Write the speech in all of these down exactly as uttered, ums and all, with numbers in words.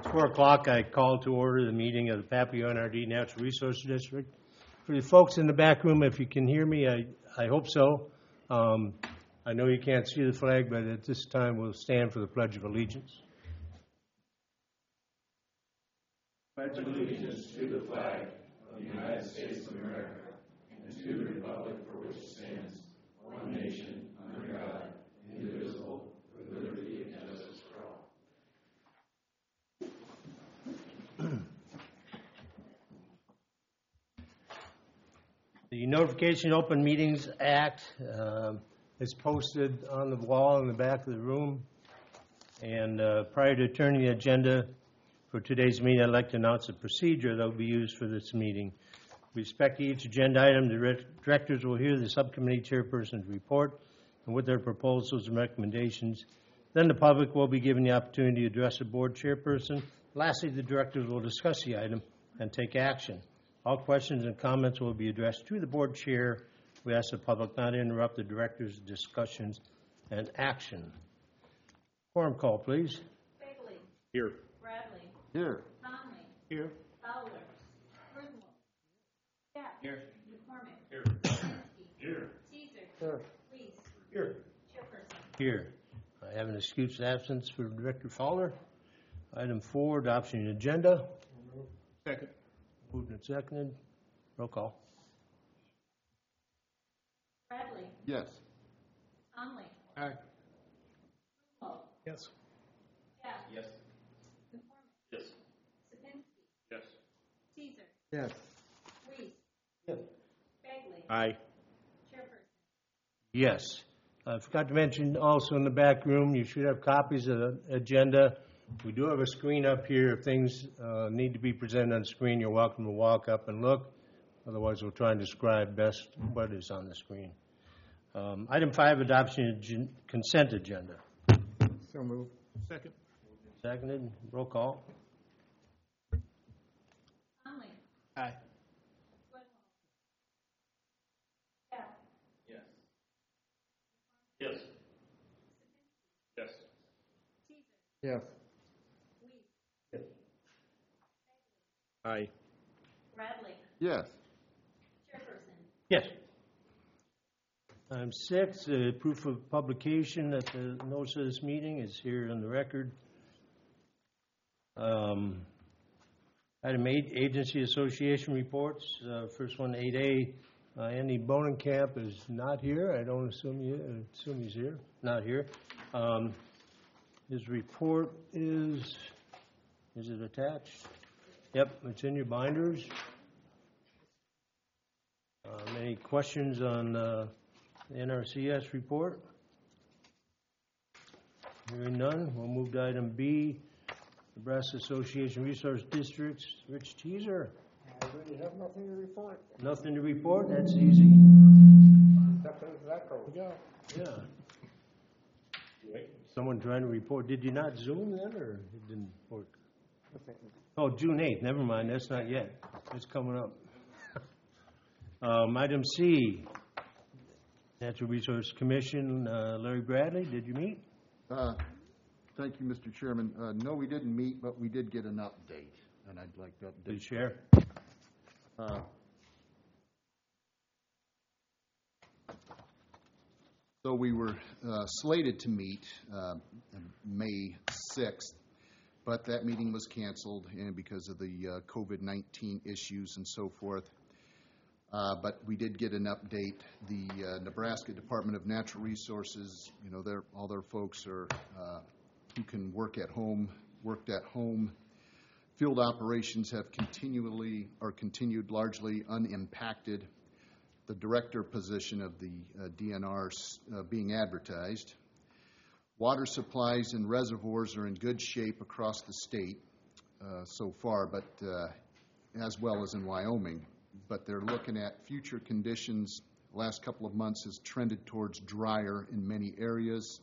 four o'clock, I call to order the meeting of the Papio N R D Natural Resources District. For the folks in the back room, if you can hear me, I, I hope so. Um, I know you can't see the flag, but at this time we'll stand for the Pledge of Allegiance. Pledge allegiance to the flag of the United States of America and to the republic for which it stands, one nation, under God, indivisible, with liberty and justice for all. The Notification Open Meetings Act uh, is posted on the wall in the back of the room. And uh, prior to turning the agenda for today's meeting, I'd like to announce the procedure that will be used for this meeting. With respect to each agenda item, the directors will hear the subcommittee chairperson's report and with their proposals and recommendations. Then the public will be given the opportunity to address the board chairperson. Lastly, the directors will discuss the item and take action. All questions and comments will be addressed to the board chair. We ask the public not to interrupt the directors' discussions and action. Quorum call, please. Bagley. Here. Bradley. Here. Conley. Here. Fowler. Griswold. Gap. Here. McCormick. Here. Krasinski. Here. Caesar. Here. Reese. Here. Chairperson. Here. I have an excused absence for Director Fowler. Item four, adoption of the agenda. Second. Moved and seconded. Roll call. Bradley. Yes. Conley. Aye. Griswold. Yes. Gap. Yes. McCormick. Yes. Sapinski. Yes. Caesar. Yes. Reese. Yes. Bagley. Aye. Chairperson. Yes. I forgot to mention also in the back room, you should have copies of the agenda. We do have a screen up here. If things uh, need to be presented on the screen, you're welcome to walk up and look. Otherwise, we'll try and describe best what is on the screen. Um, item five, adoption of gen- consent agenda. So moved. Second. Seconded. Roll call. Conley. Aye. Griswold. Gap. Yes. Yes. Yes. Caesar. Yes. Reese. Aye. Bradley. Yes. Chairperson. Yes. Item six, uh, proof of publication that the notice of this meeting is here on the record. Um, item eight, agency association reports. Uh, first one, eight A, uh, Andy Bonenkamp is not here. I don't assume you uh, assume he's here. Not here. Um, his report is, is it attached? Yep, it's in your binders. Um, any questions on uh, the N R C S report? Hearing none, we'll move to item B, Nebraska Association Resource Districts. Rich Teaser. I really have nothing to report. Nothing to report? That's easy. Except as that goes. Yeah. Yeah. Someone trying to report. Did you not Zoom then, or it didn't work? Oh, June eighth. Never mind. That's not yet. It's coming up. um, item C, Natural Resource Commission. Uh, Larry Bradley, did you meet? Uh, Thank you, Mister Chairman. Uh, No, we didn't meet, but we did get an update, and I'd like to update. Please share. Uh, So we were uh, slated to meet uh, May sixth, but that meeting was canceled and because of the uh, COVID nineteen issues and so forth. Uh, But we did get an update. The uh, Nebraska Department of Natural Resources, you know, they're, all their folks are, uh, who can work at home, worked at home. Field operations have continually, or continued largely unimpacted. The director position of the uh, D N R uh, being advertised. Water supplies and reservoirs are in good shape across the state uh, so far, but uh, as well as in Wyoming. But they're looking at future conditions. The last couple of months has trended towards drier in many areas.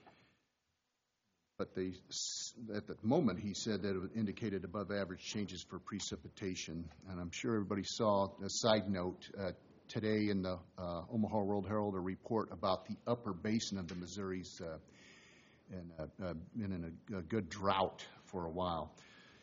But they, at the moment, he said that it indicated above average changes for precipitation. And I'm sure everybody saw, a side note, uh, today in the uh, Omaha World Herald, a report about the upper basin of the Missouris uh, and uh, uh, been in a, a good drought for a while.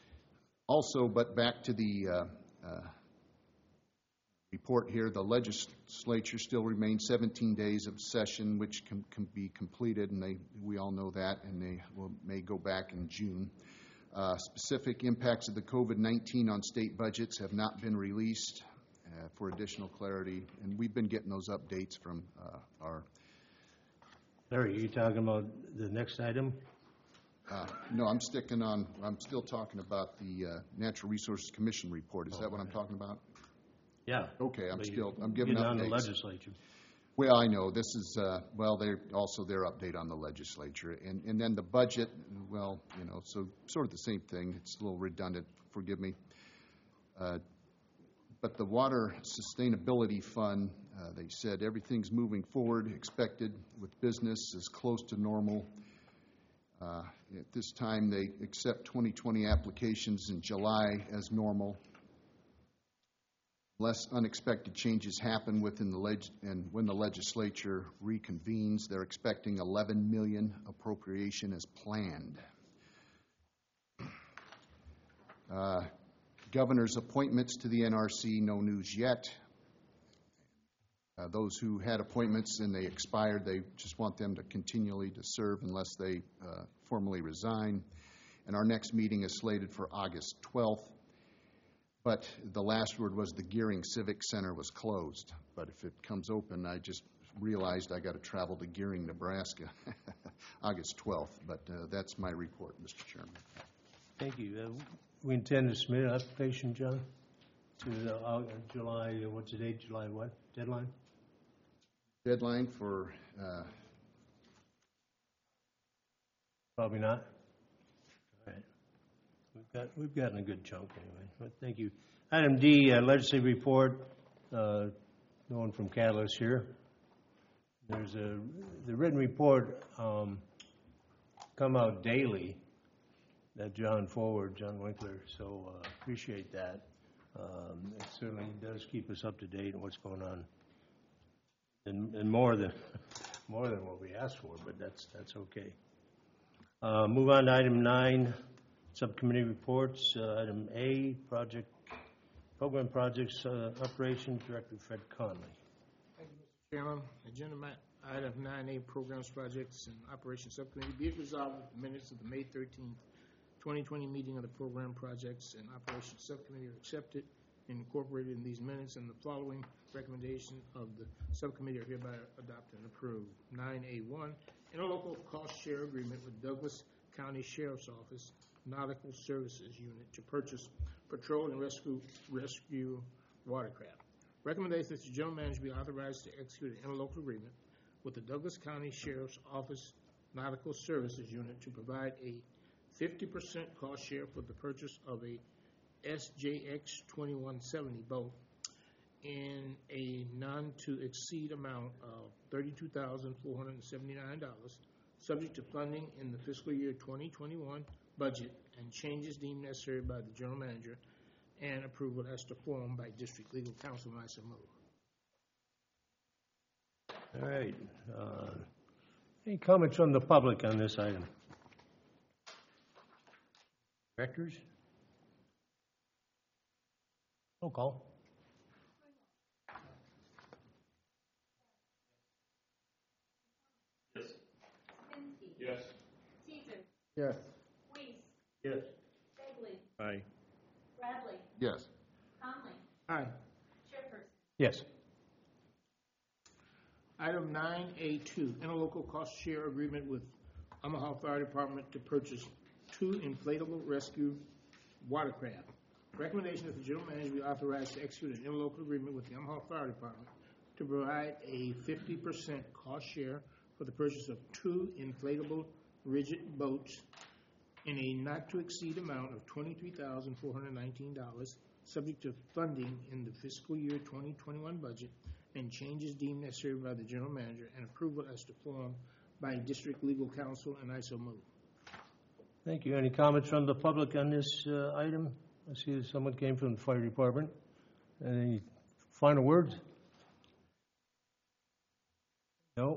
Also, but back to the uh, uh, report here, the legislature still remains seventeen days of session, which can, can be completed, and they, we all know that, and they will, may go back in June. Uh, specific impacts of the COVID nineteen on state budgets have not been released uh, for additional clarity, and we've been getting those updates from uh, our, Larry, are you talking about the next item? uh, no, I'm sticking on, I'm still talking about the uh, Natural Resources Commission report. Is that what I'm talking about? Yeah. Okay, I'm But you- still, I'm giving Getting on the updates. legislature. Well, I know, this is, uh, well, they're also their update on the legislature. And, and then the budget, well, you know, so sort of the same thing. It's a little redundant, forgive me. Uh, But the Water Sustainability Fund, uh, they said everything's moving forward, expected with business is close to normal. Uh, At this time, they accept twenty twenty applications in July as normal. Unless unexpected changes happen within the leg, and when the legislature reconvenes, they're expecting eleven million appropriation as planned. Uh, Governor's appointments to the N R C, no news yet. Uh, those who had appointments and they expired, they just want them to continually to serve unless they uh, formally resign. And our next meeting is slated for August twelfth. But the last word was the Gearing Civic Center was closed. But if it comes open, I just realized I got to travel to Gearing, Nebraska, August twelfth. But uh, that's my report, Mister Chairman. Thank you. Uh, We intend to submit an application, John, to the uh, July, uh, what's the date, July what, deadline? Deadline for, uh, Probably not. All right. We've got, we've gotten a good chunk anyway, but thank you. Item D, uh, legislative report, uh, no one from Catalyst here. There's a, the written report um, come out daily that John forward, John Winkler, so uh, appreciate that. Um, It certainly does keep us up to date on what's going on. And, and more than, more than what we asked for, but that's, that's okay. Uh, Move on to item nine, subcommittee reports. Uh, Item A, project, program projects, uh, operations director Fred Conley. Thank you, Mister Chairman. Agenda ma- item nine A, Programs, Projects, and Operations Subcommittee. Be it resolved that the minutes of the May thirteenth, twenty twenty meeting of the Program, Projects, and Operations Subcommittee are accepted and incorporated in these minutes, and the following recommendation of the subcommittee are hereby adopted and approved. nine A one, interlocal cost share agreement with Douglas County Sheriff's Office Nautical Services Unit to purchase patrol and rescue rescue watercraft. Recommendation that the general manager be authorized to execute an interlocal agreement with the Douglas County Sheriff's Office Nautical Services Unit to provide a fifty percent cost share for the purchase of a S J X twenty-one seventy boat in a non-to-exceed amount of thirty-two thousand four hundred seventy-nine dollars, subject to funding in the fiscal year twenty twenty-one budget and changes deemed necessary by the general manager and approval as to form by district legal counsel, and I so move. All right. Uh, Any comments from the public on this item? Directors? Roll call. Kaminsky. Yes. Teaser. Yes. Weiss. Yes. Begley. Aye. Bradley. Yes. Conley. Aye. Chairperson. Yes. Item nine A two, interlocal cost share agreement with Omaha Fire Department to purchase two inflatable rescue watercraft. Recommendation that the general manager be authorized to execute an interlocal agreement with the Omaha Fire Department to provide a fifty percent cost share for the purchase of two inflatable rigid boats in a not-to-exceed amount of twenty-three thousand four hundred nineteen dollars, subject to funding in the fiscal year twenty twenty-one budget and changes deemed necessary by the general manager and approval as to form by district legal counsel, and I so move. Thank you. Any comments from the public on this uh, item? I see that someone came from the fire department. Any final words? No?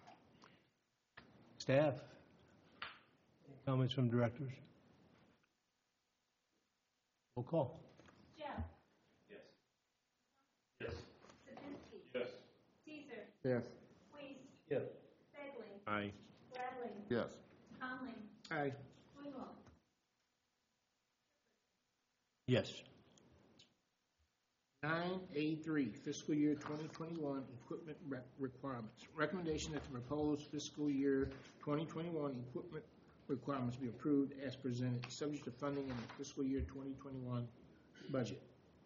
Staff? Any comments from directors? Roll call. Jeff. Yes. Yes. Sipinski. Yes. Caesar. Yes. Weiss. Yes. Bagley. Aye. Bradley. Yes. Conley. Aye. Wingo. Yes. Nine A three, fiscal year twenty twenty-one equipment rec- requirements. Recommendation that the proposed fiscal year twenty twenty-one equipment requirements be approved as presented, subject to funding in the fiscal year twenty twenty-one budget.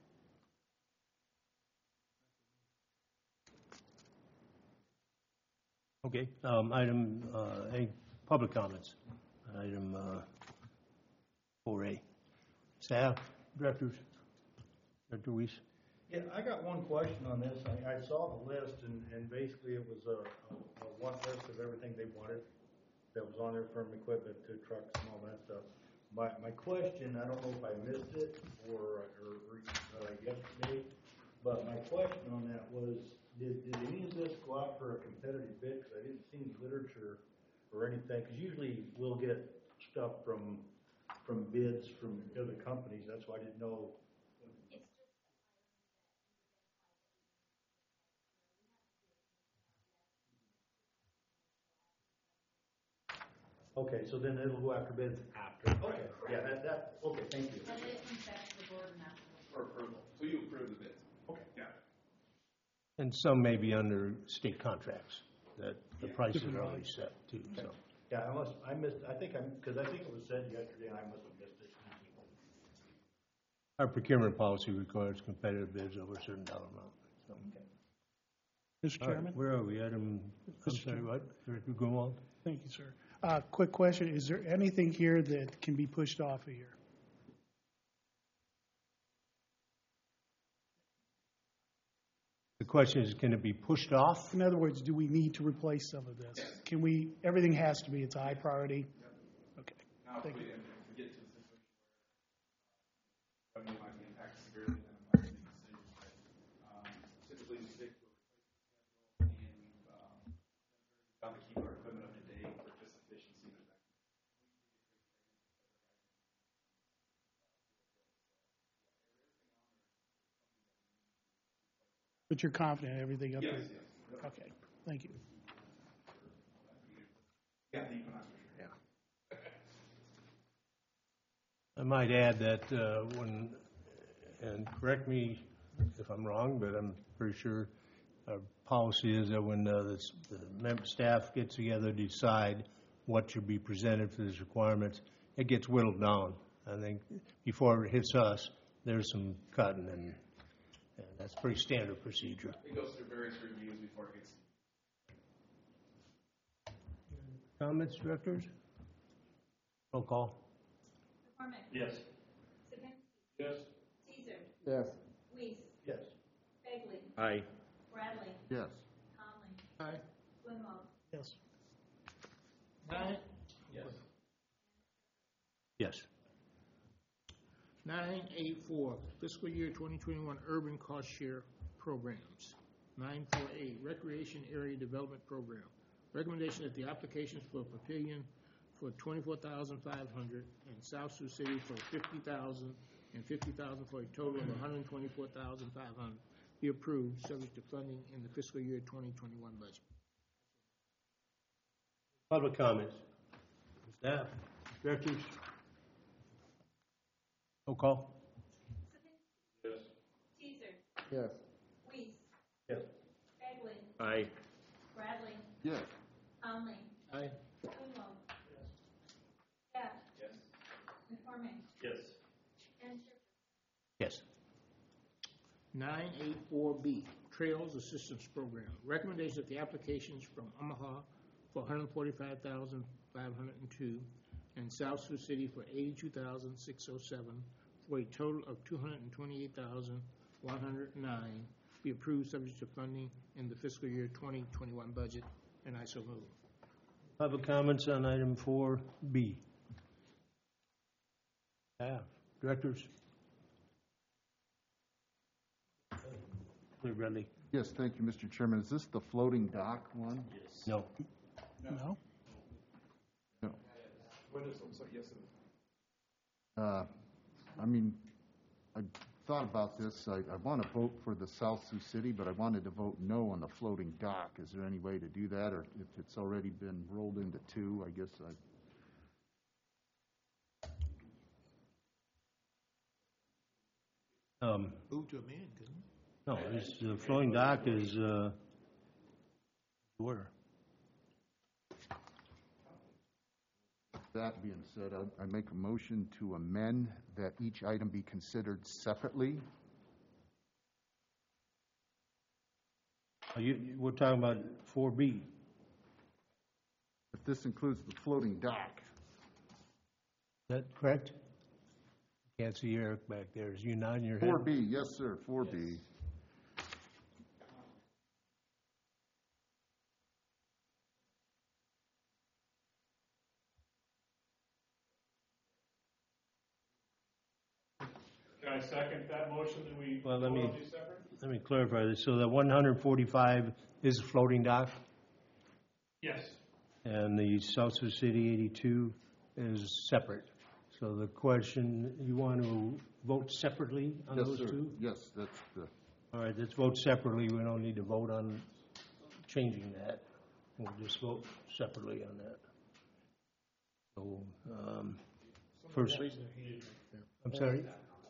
Okay, um, item, uh, any public comments? Item, uh, four A. Staff, directors, Director Weiss? Yeah, I got one question on this. I, I saw the list, and, and basically it was a, a, a one list of everything they wanted that was on there, from equipment to trucks and all that stuff. My, my question, I don't know if I missed it or, or, or uh, yesterday, but my question on that was, did, did any of this go out for a competitive bid? Because I didn't see any literature or anything, because usually we'll get stuff from, from bids from other companies. That's why I didn't know. Okay, so then it'll go after bids after. Okay, yeah, that, that, okay, thank you. But it comes back to the board now. For approval. So you approve the bids? Okay. Yeah. And some may be under state contracts, that the prices are already set too, so. Yeah, unless, I missed, I think I'm, because I think it was said yesterday, and I must have missed it. Our procurement policy requires competitive bids over a certain dollar amount, so. Mister All right, Chairman? where are we? Item, I'm Mister sorry, Chairman. what? Director Grunwald? Thank you, sir. Uh, Quick question, is there anything here that can be pushed off a year? The question is, can it be pushed off? In other words, do we need to replace some of this? Can we, everything has to be, it's a high priority? Okay, Now, if thank we, you. if we get to the situation where revenue might be impacted severely, then it might be a decision. But, um, typically we stick to a replacement schedule, and we've, um, done to keep our equipment up to date for just efficiency perspective. But you're confident in everything up Yes, there? yes. Okay, thank you. Yeah, the equinox for sure. Yeah. I might add that uh, when, and correct me if I'm wrong, but I'm pretty sure our policy is that when uh, the s- the member staff gets together to decide what should be presented for these requirements, it gets whittled down. I think before it hits us, there's some cutting, and and that's pretty standard procedure. It goes through various reviews before it gets. Comments, directors? Roll call. McCormick. Yes. Sipinski. Yes. Caesar. Yes. Weiss. Yes. Bagley. Aye. Bradley. Yes. Conley. Aye. Wingo. Yes. Nine, Yes. Yes. nine A four, fiscal year twenty twenty-one urban cost share programs. Nine four A, recreation area development program. Recommendation that the applications for pavilion for twenty-four thousand five hundred and South Sioux City for fifty thousand and fifty thousand for a total of one hundred twenty-four thousand five hundred be approved, subject to funding in the fiscal year twenty twenty-one budget. Public comments. Staff, directors? Roll call. Yes. Caesar. Yes. Weiss. Yes. Bagley. Aye. Bradley. Yes. Conley. Aye. Wingo. Jeff. Yes. McCormick. Yes. And Schiffern. Yes. nine eight four B, Trails Assistance Program. Recommendation that the applications from Omaha for one hundred forty-five thousand five hundred two and South Sioux City for eighty-two thousand six hundred seven for a total of two hundred twenty-eight thousand one hundred nine be approved, subject to funding in the fiscal year twenty twenty-one budget, and I so move. Public comments on item four B. Staff, directors? Lee Bradley? Yes, thank you, Mister Chairman. Is this the floating dock one? No. No? No. What is, I'm sorry, yes, it is. Uh, I mean, I thought about this. I, I want to vote for the South Sioux City, but I wanted to vote no on the floating dock. Is there any way to do that, or if it's already been rolled into two, I guess I. Um, Move to amend, couldn't we? No, this, the floating dock is, uh, order. That being said, I, I make a motion to amend that each item be considered separately. Are you, we're talking about four B. If this includes the floating dock. Is that correct? Can't see Eric back there. Is you nodding your head? four B, yes, sir, four B. Can I second that motion that we Well, let me- vote on these separate? Let me clarify this. So the one hundred forty-five is a floating dock, Yes. and the South Sioux City eighty-two is separate. So the question, you want to vote separately on Yes, those sir. two? Yes, that's the, All right, let's vote separately. We don't need to vote on changing that. We'll just vote separately on that. So, um, first, Raise their hand. I'm sorry?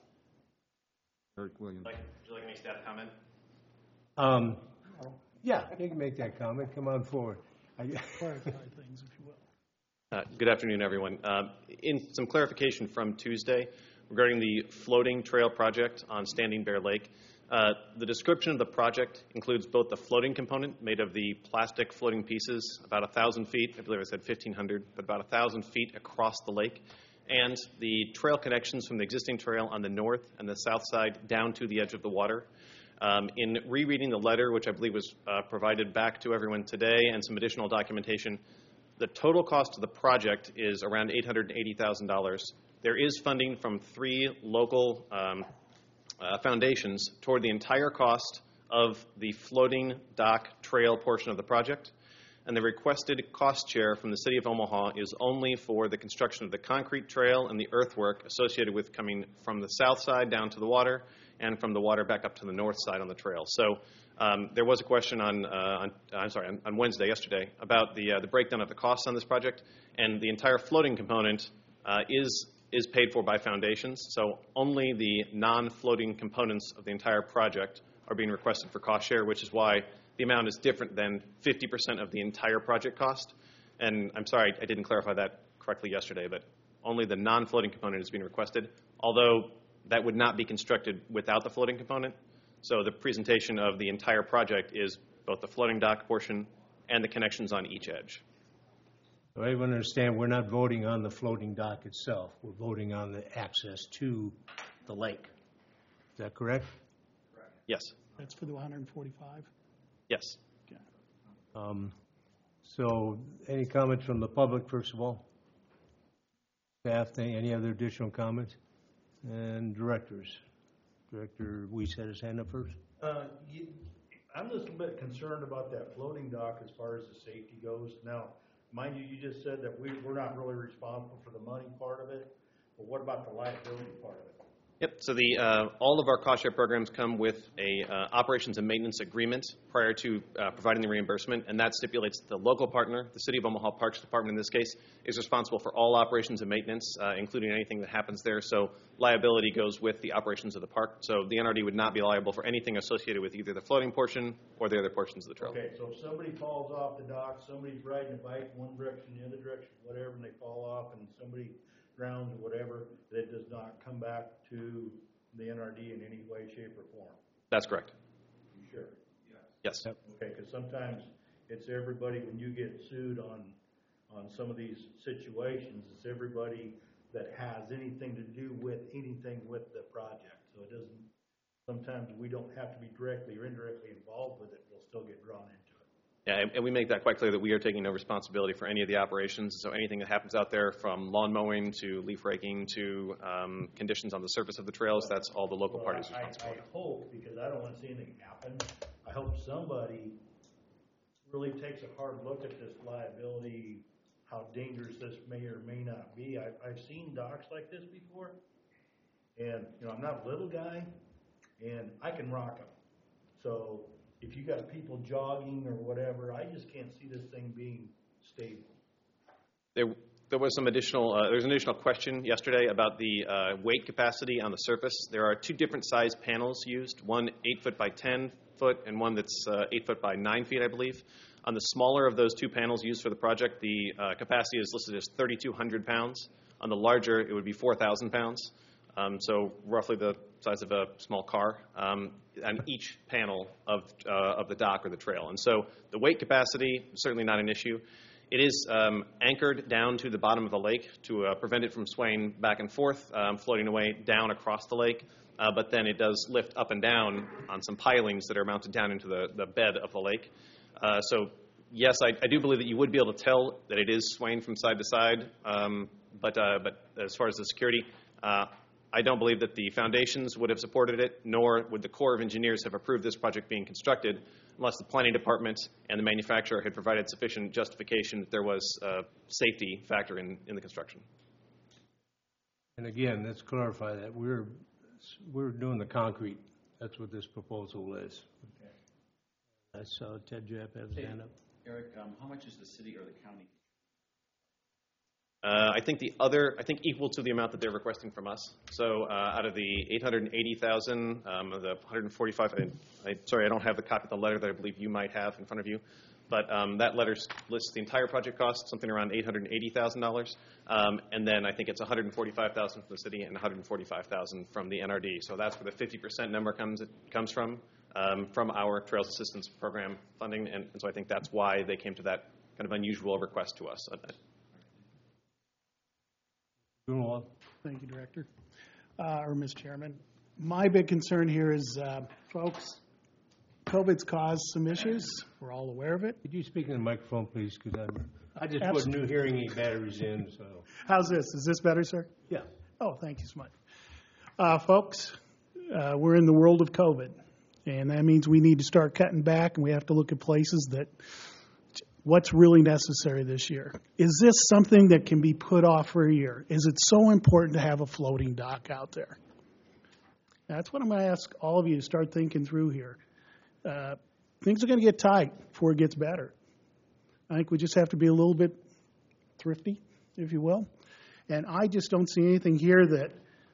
Eric Williams. Like, would you like any staff comment? Um, yeah, you can make that comment. Come on forward. I- Clarify things, if you will. Uh, Good afternoon, everyone. Um, In some clarification from Tuesday regarding the floating trail project on Standing Bear Lake, uh, the description of the project includes both the floating component made of the plastic floating pieces, about one thousand feet, I believe I said fifteen hundred, but about one thousand feet across the lake, and the trail connections from the existing trail on the north and the south side down to the edge of the water. Um, in rereading the letter, which I believe was uh, provided back to everyone today, and some additional documentation, the total cost of the project is around eight hundred eighty thousand dollars. There is funding from three local um, uh, foundations toward the entire cost of the floating dock trail portion of the project. And the requested cost share from the City of Omaha is only for the construction of the concrete trail and the earthwork associated with coming from the south side down to the water and from the water back up to the north side on the trail. So um, there was a question on, uh, on I'm sorry, on, on Wednesday, yesterday, about the uh, the breakdown of the costs on this project, and the entire floating component uh, is is paid for by foundations. So only the non-floating components of the entire project are being requested for cost share, which is why the amount is different than fifty percent of the entire project cost. And I'm sorry, I didn't clarify that correctly yesterday, but only the non-floating component is being requested, although that would not be constructed without the floating component. So the presentation of the entire project is both the floating dock portion and the connections on each edge. So everyone understand, we're not voting on the floating dock itself. We're voting on the access to the lake. Is that correct? Yes, That's for the one hundred forty-five? yes. Um, So any comments from the public, first of all? Staff, any other additional comments? And directors? Director Weiss had his hand up first. Uh, you, I'm just a bit concerned about that floating dock as far as the safety goes. Now, mind you, you just said that we, we're not really responsible for the money part of it, but what about the liability part of it? Yep, so the, uh, all of our cost share programs come with a uh, operations and maintenance agreement prior to uh, providing the reimbursement, and that stipulates the local partner, the City of Omaha Parks Department in this case, is responsible for all operations and maintenance, uh, including anything that happens there. So liability goes with the operations of the park. So the N R D would not be liable for anything associated with either the floating portion or the other portions of the trail. Okay, so if somebody falls off the dock, somebody's riding a bike one direction, the other direction, whatever, and they fall off, and somebody drowns or whatever, that does not come back to the N R D in any way, shape, or form. That's correct. You sure? Yes. Yep. Okay, because sometimes it's everybody, when you get sued on, on some of these situations, it's everybody that has anything to do with anything with the project. So it doesn't, sometimes we don't have to be directly or indirectly involved with it, we'll still get drawn into it. Yeah, and- and we make that quite clear that we are taking no responsibility for any of the operations. So anything that happens out there, from lawn mowing to leaf raking to um, conditions on the surface of the trails, that's all the local Well, parties' I- responsibility. I hope, because I don't want to see anything happen, I hope somebody really takes a hard look at this liability, how dangerous this may or may not be. I've, I've seen docks like this before, And, you know, I'm not a little guy, and I can rock them. So if you got people jogging or whatever, I just can't see this thing being stable. There, there was some additional, uh, there was an additional question yesterday about the uh, weight capacity on the surface. There are two different size panels used, one eight foot by ten foot and one that's uh, eight foot by nine feet, I believe. On the smaller of those two panels used for the project, the uh, capacity is listed as thirty-two hundred pounds. On the larger, it would be four thousand pounds. Um, so roughly the size of a small car um, on each panel of, uh, of the dock or the trail. And so the weight capacity, certainly not an issue. It is um, anchored down to the bottom of the lake to uh, prevent it from swaying back and forth, um, floating away down across the lake. Uh, but then it does lift up and down on some pilings that are mounted down into the, the bed of the lake. Uh, so yes, I, I do believe that you would be able to tell that it is swaying from side to side. Um, but, uh, but as far as the security, uh, I don't believe that the foundations would have supported it, nor would the Corps of Engineers have approved this project being constructed unless the planning department and the manufacturer had provided sufficient justification that there was a safety factor in, in the construction. And again, let's clarify that. We're, we're doing the concrete. That's what this proposal is. I saw Ted Japp have his hand up. Eric, um, how much is the city or the county? Uh, I think the other, I think equal to the amount that they're requesting from us. So uh, out of the eight hundred eighty thousand, um, of the one hundred forty-five, I, I, sorry, I don't have the copy of the letter that I believe you might have in front of you, but um, that letter lists the entire project cost, something around eight hundred eighty thousand dollars, um, and then I think it's one hundred forty-five thousand dollars from the city and one hundred forty-five thousand dollars from the N R D. So that's where the fifty percent number comes, it comes from, um, from our Trails Assistance Program funding, and, and so I think that's why they came to that kind of unusual request to us. Grunewald. Thank you, Director, uh, or Miz Chairman. My big concern here is, uh, folks, COVID's caused some issues. We're all aware of it. Could you speak in the microphone, please? Because I just put Absolutely. new hearing aid batteries in, so. How's this? Is this better, sir? Yeah. Oh, thank you so much. Uh, folks, uh, we're in the world of COVID, and that means we need to start cutting back, and we have to look at places that what's really necessary this year. Is this something that can be put off for a year? Is it so important to have a floating dock out there? That's what I'm going to ask all of you to start thinking through here. Uh, things are going to get tight before it gets better. I think we just have to be a little bit thrifty, if you will. And I just don't see anything here that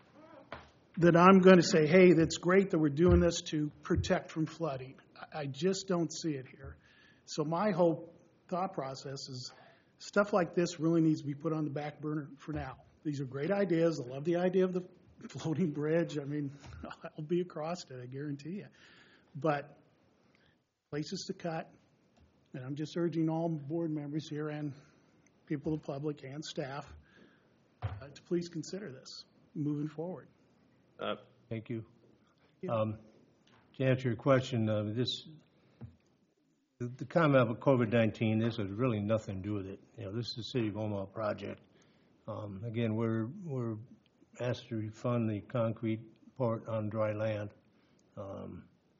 that I'm going to say, hey, that's great that we're doing this to protect from flooding. I just don't see it here. So my whole thought process is stuff like this really needs to be put on the back burner for now. These are great ideas. I love the idea of the floating bridge. I mean, I'll be across it, I guarantee you. But places to cut, and I'm just urging all board members here and people of the public and staff uh, to please consider this moving forward. Uh, Thank you. Um, to answer your question, uh, this the, the comment about COVID nineteen, this has really nothing to do with it. You know, this is a City of Omaha project. Um, again, we're we're asked to refund the concrete port on dry land. Um,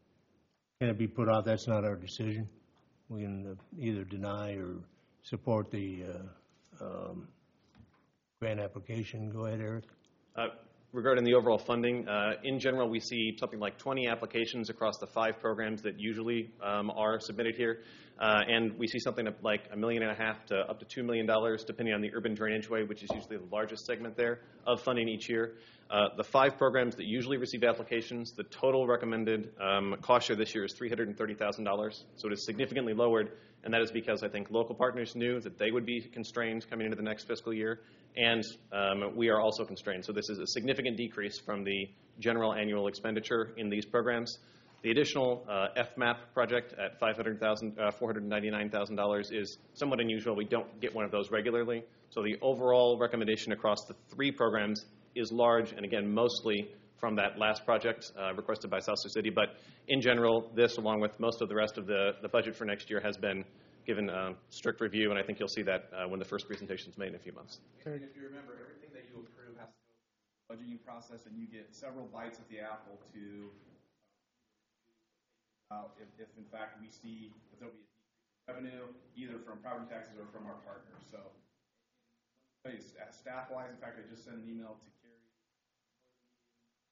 can it be put off? That's not our decision. We can uh, either deny or support the uh, um, grant application. Go ahead, Eric. Uh, regarding the overall funding, uh, in general, we see something like twenty applications across the five programs that usually um, are submitted here. Uh, and we see something like a million and a half to up to two million dollars, depending on the urban drainage way, which is usually the largest segment there of funding each year. Uh, the five programs that usually receive applications, the total recommended um, cost share this year is three hundred thirty thousand dollars. So it is significantly lowered, and that is because I think local partners knew that they would be constrained coming into the next fiscal year, and um, we are also constrained. So this is a significant decrease from the general annual expenditure in these programs. The additional uh, F MAP project at five hundred thousand dollars, uh, four hundred ninety-nine thousand dollars is somewhat unusual. We don't get one of those regularly. So the overall recommendation across the three programs is large, and again, mostly from that last project uh, requested by South Sioux City. But in general, this, along with most of the rest of the, the budget for next year, has been given uh, strict review, and I think you'll see that uh, when the first presentation is made in a few months. And if you remember, everything that you approve has to go through the budgeting process, and you get several bites at the apple to Uh, if, if in fact we see that there'll be a decrease in revenue, either from property taxes or from our partners. So, staff-wise, in fact, I just sent an email to Carrie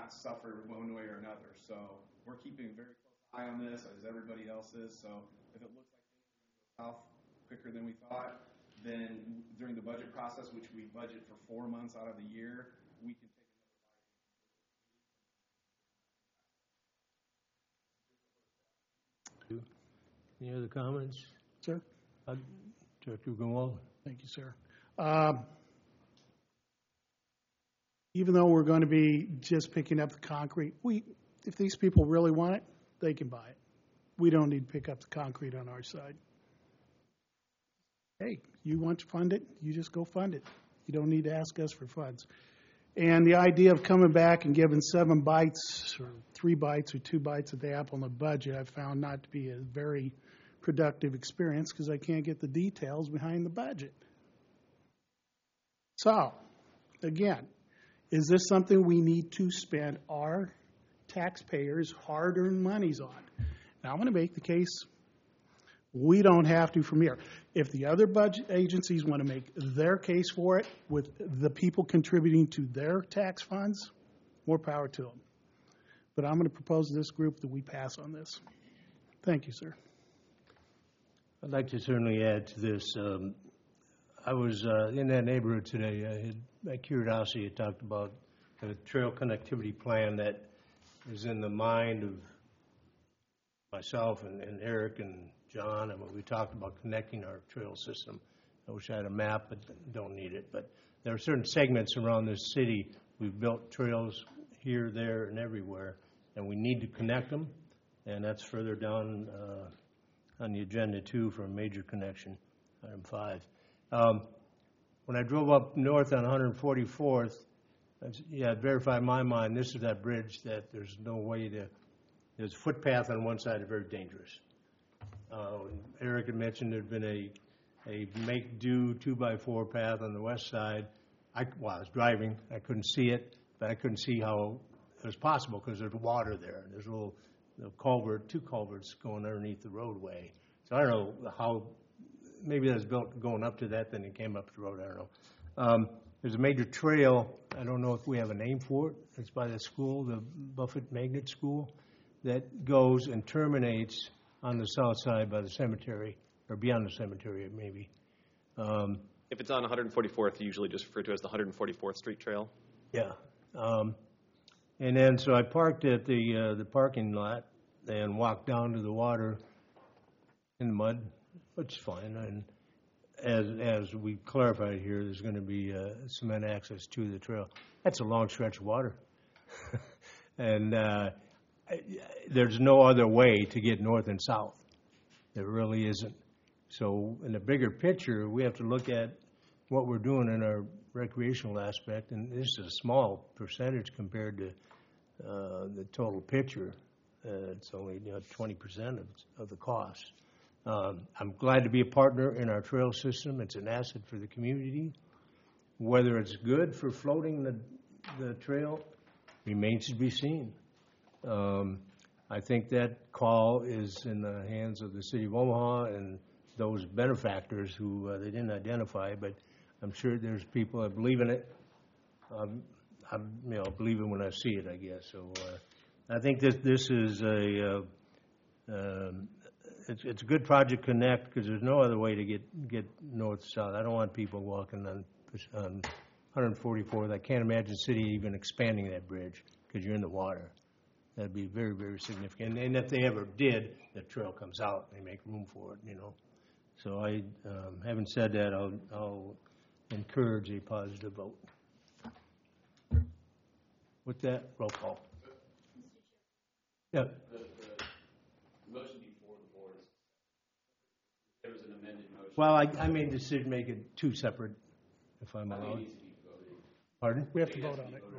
not suffer one way or another. So we're keeping a very close eye on this, as everybody else is. So if it looks like things are going to go south quicker than we thought, then during the budget process, which we budget for four months out of the year, we can take Any other comments? Sir? Uh, Director Grunwald? Thank you, sir. Um, Even though we're going to be just picking up the concrete, we, if these people really want it, they can buy it. We don't need to pick up the concrete on our side. Hey, you want to fund it, you just go fund it. You don't need to ask us for funds. And the idea of coming back and giving seven bites or three bites or two bites of the apple in the budget, I found not to be a very productive experience because I can't get the details behind the budget. So, again, is this something we need to spend our taxpayers' hard-earned monies on? Now, I'm going to make the case we don't have to from here. If the other budget agencies want to make their case for it with the people contributing to their tax funds, more power to them. But I'm going to propose to this group that we pass on this. Thank you, sir. I'd like to certainly add to this. Um, I was uh, in that neighborhood today. I had, my curiosity had talked about the trail connectivity plan that is in the mind of myself and, and Eric and John, and we talked about connecting our trail system. I wish I had a map, but don't need it. But there are certain segments around this city. We've built trails here, there, and everywhere, and we need to connect them, and that's further down uh, on the agenda, too, for a major connection, item five. Um, when I drove up north on one forty-fourth, I, yeah, it verified in my mind this is that bridge that there's no way to, there's a footpath on one side, very dangerous. Uh, Eric had mentioned there'd been a, a make-do two-by-four path on the west side. I, well, I was driving. I couldn't see it, but I couldn't see how it was possible because there's water there. There's a little, little culvert, two culverts going underneath the roadway. So I don't know how, maybe that was built going up to that, then it came up the road. I don't know. Um, there's a major trail. I don't know if we have a name for it. It's by the school, the Buffett Magnet School, that goes and terminates on the south side by the cemetery, or beyond the cemetery, maybe. Um, If it's on one forty-fourth, you usually just refer to it as the one forty-fourth Street Trail. yeah. Um, and then, so I parked at the uh, the parking lot and walked down to the water in the mud, which is fine. And as as we clarified here, there's going to be uh, cement access to the trail. That's a long stretch of water. and uh, there's no other way to get north and south. There really isn't. So in the bigger picture, we have to look at what we're doing in our recreational aspect, and this is a small percentage compared to uh, the total picture. Uh, it's only you know, twenty percent of, of the cost. Um, I'm glad to be a partner in our trail system. It's an asset for the community. Whether it's good for floating the, the trail remains to be seen. Um, I think that call is in the hands of the City of Omaha and those benefactors who uh, they didn't identify, but I'm sure there's people that believe in it. Um, I'm, you know, believe it when I see it, I guess. So uh, I think this this is a uh, um, it's it's a good Project Connect because there's no other way to get get north south. I don't want people walking on on one forty-fourth. I can't imagine the city even expanding that bridge because you're in the water. That'd be very, very significant. And if they ever did, the trail comes out and they make room for it, you know. So I, um, having said that, I'll, I'll encourage a positive vote. With that, roll call. Yeah. The, the motion before the board, there was an amended motion. Well, I, I made the decision to make it two separate, if I'm I think it allowed. needs to be voted. Pardon? We have to vote on it.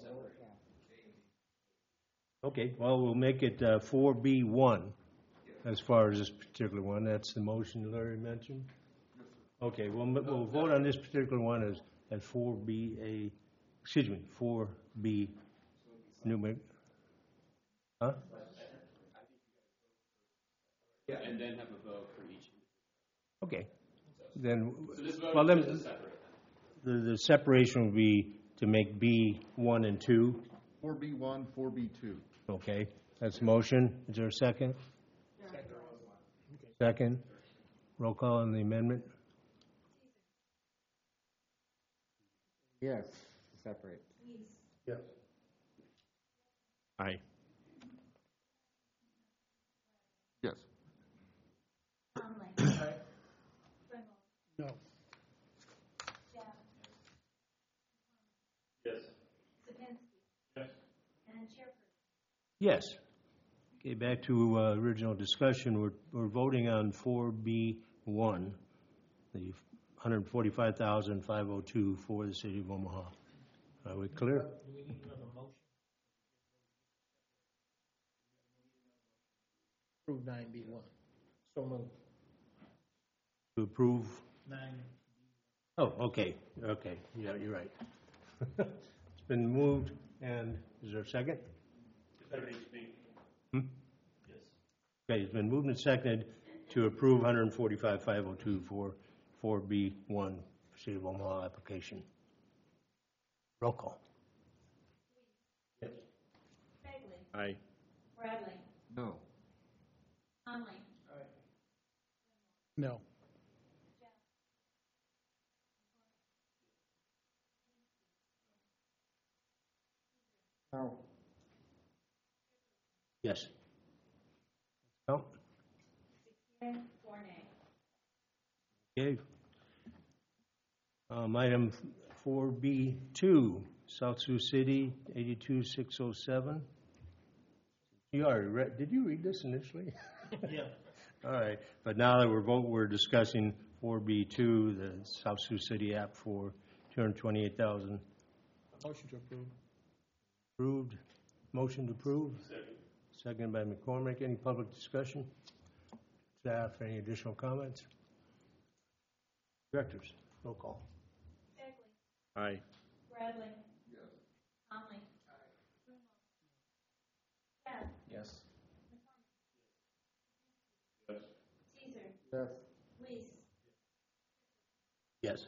Okay, well, we'll make it uh, four B one as far as this particular one. That's the motion Larry mentioned. Okay, we'll, we'll vote on this particular one as, as four B A, excuse me, four B numeric. Huh? Yeah, and then have a vote for each. Okay. Then, So this vote well, is then, just separate. the, the separation would be to make B one and two, four B one, four B two. Okay, that's a motion. Is there a second? Second. Roll call on the amendment. Yes, separate. Yes. Aye. Yes. Conley. Brimble. No. Jeff. Yes. Sipinski. Yes. And Chairperson. Yes. Okay, back to uh, original discussion. We're, we're voting on four B one, the one hundred forty-five thousand five hundred two for the city of Omaha. Are we clear? Do we need another motion? Approve nine B one. So moved. To approve? Nine. Oh, okay, okay, yeah, you're right. It's been moved, and is there a second? Hmm? Yes. Okay, it's been moved and seconded to approve one hundred forty-five thousand five hundred two for four B one City of Omaha application. Roll call. Bagley. Aye. Bradley. No. Conley. No. No. Yes. Count. Yes. Four nay. Okay. Um, item four B two, South Sioux City, eighty-two six oh seven. You already read, did you read this initially? Yeah. All right, but now that we're vote, we're discussing four B two, the South Sioux City app for two hundred twenty-eight thousand. Motion to approve. Approved. Motion to approve. Second. Second by McCormick. Any public discussion? Staff, any additional comments? Directors, roll call. Bagley. Aye. Bradley. Yes. Conley. Jeff. Yes. Caesar. Yes. Reese. Yes.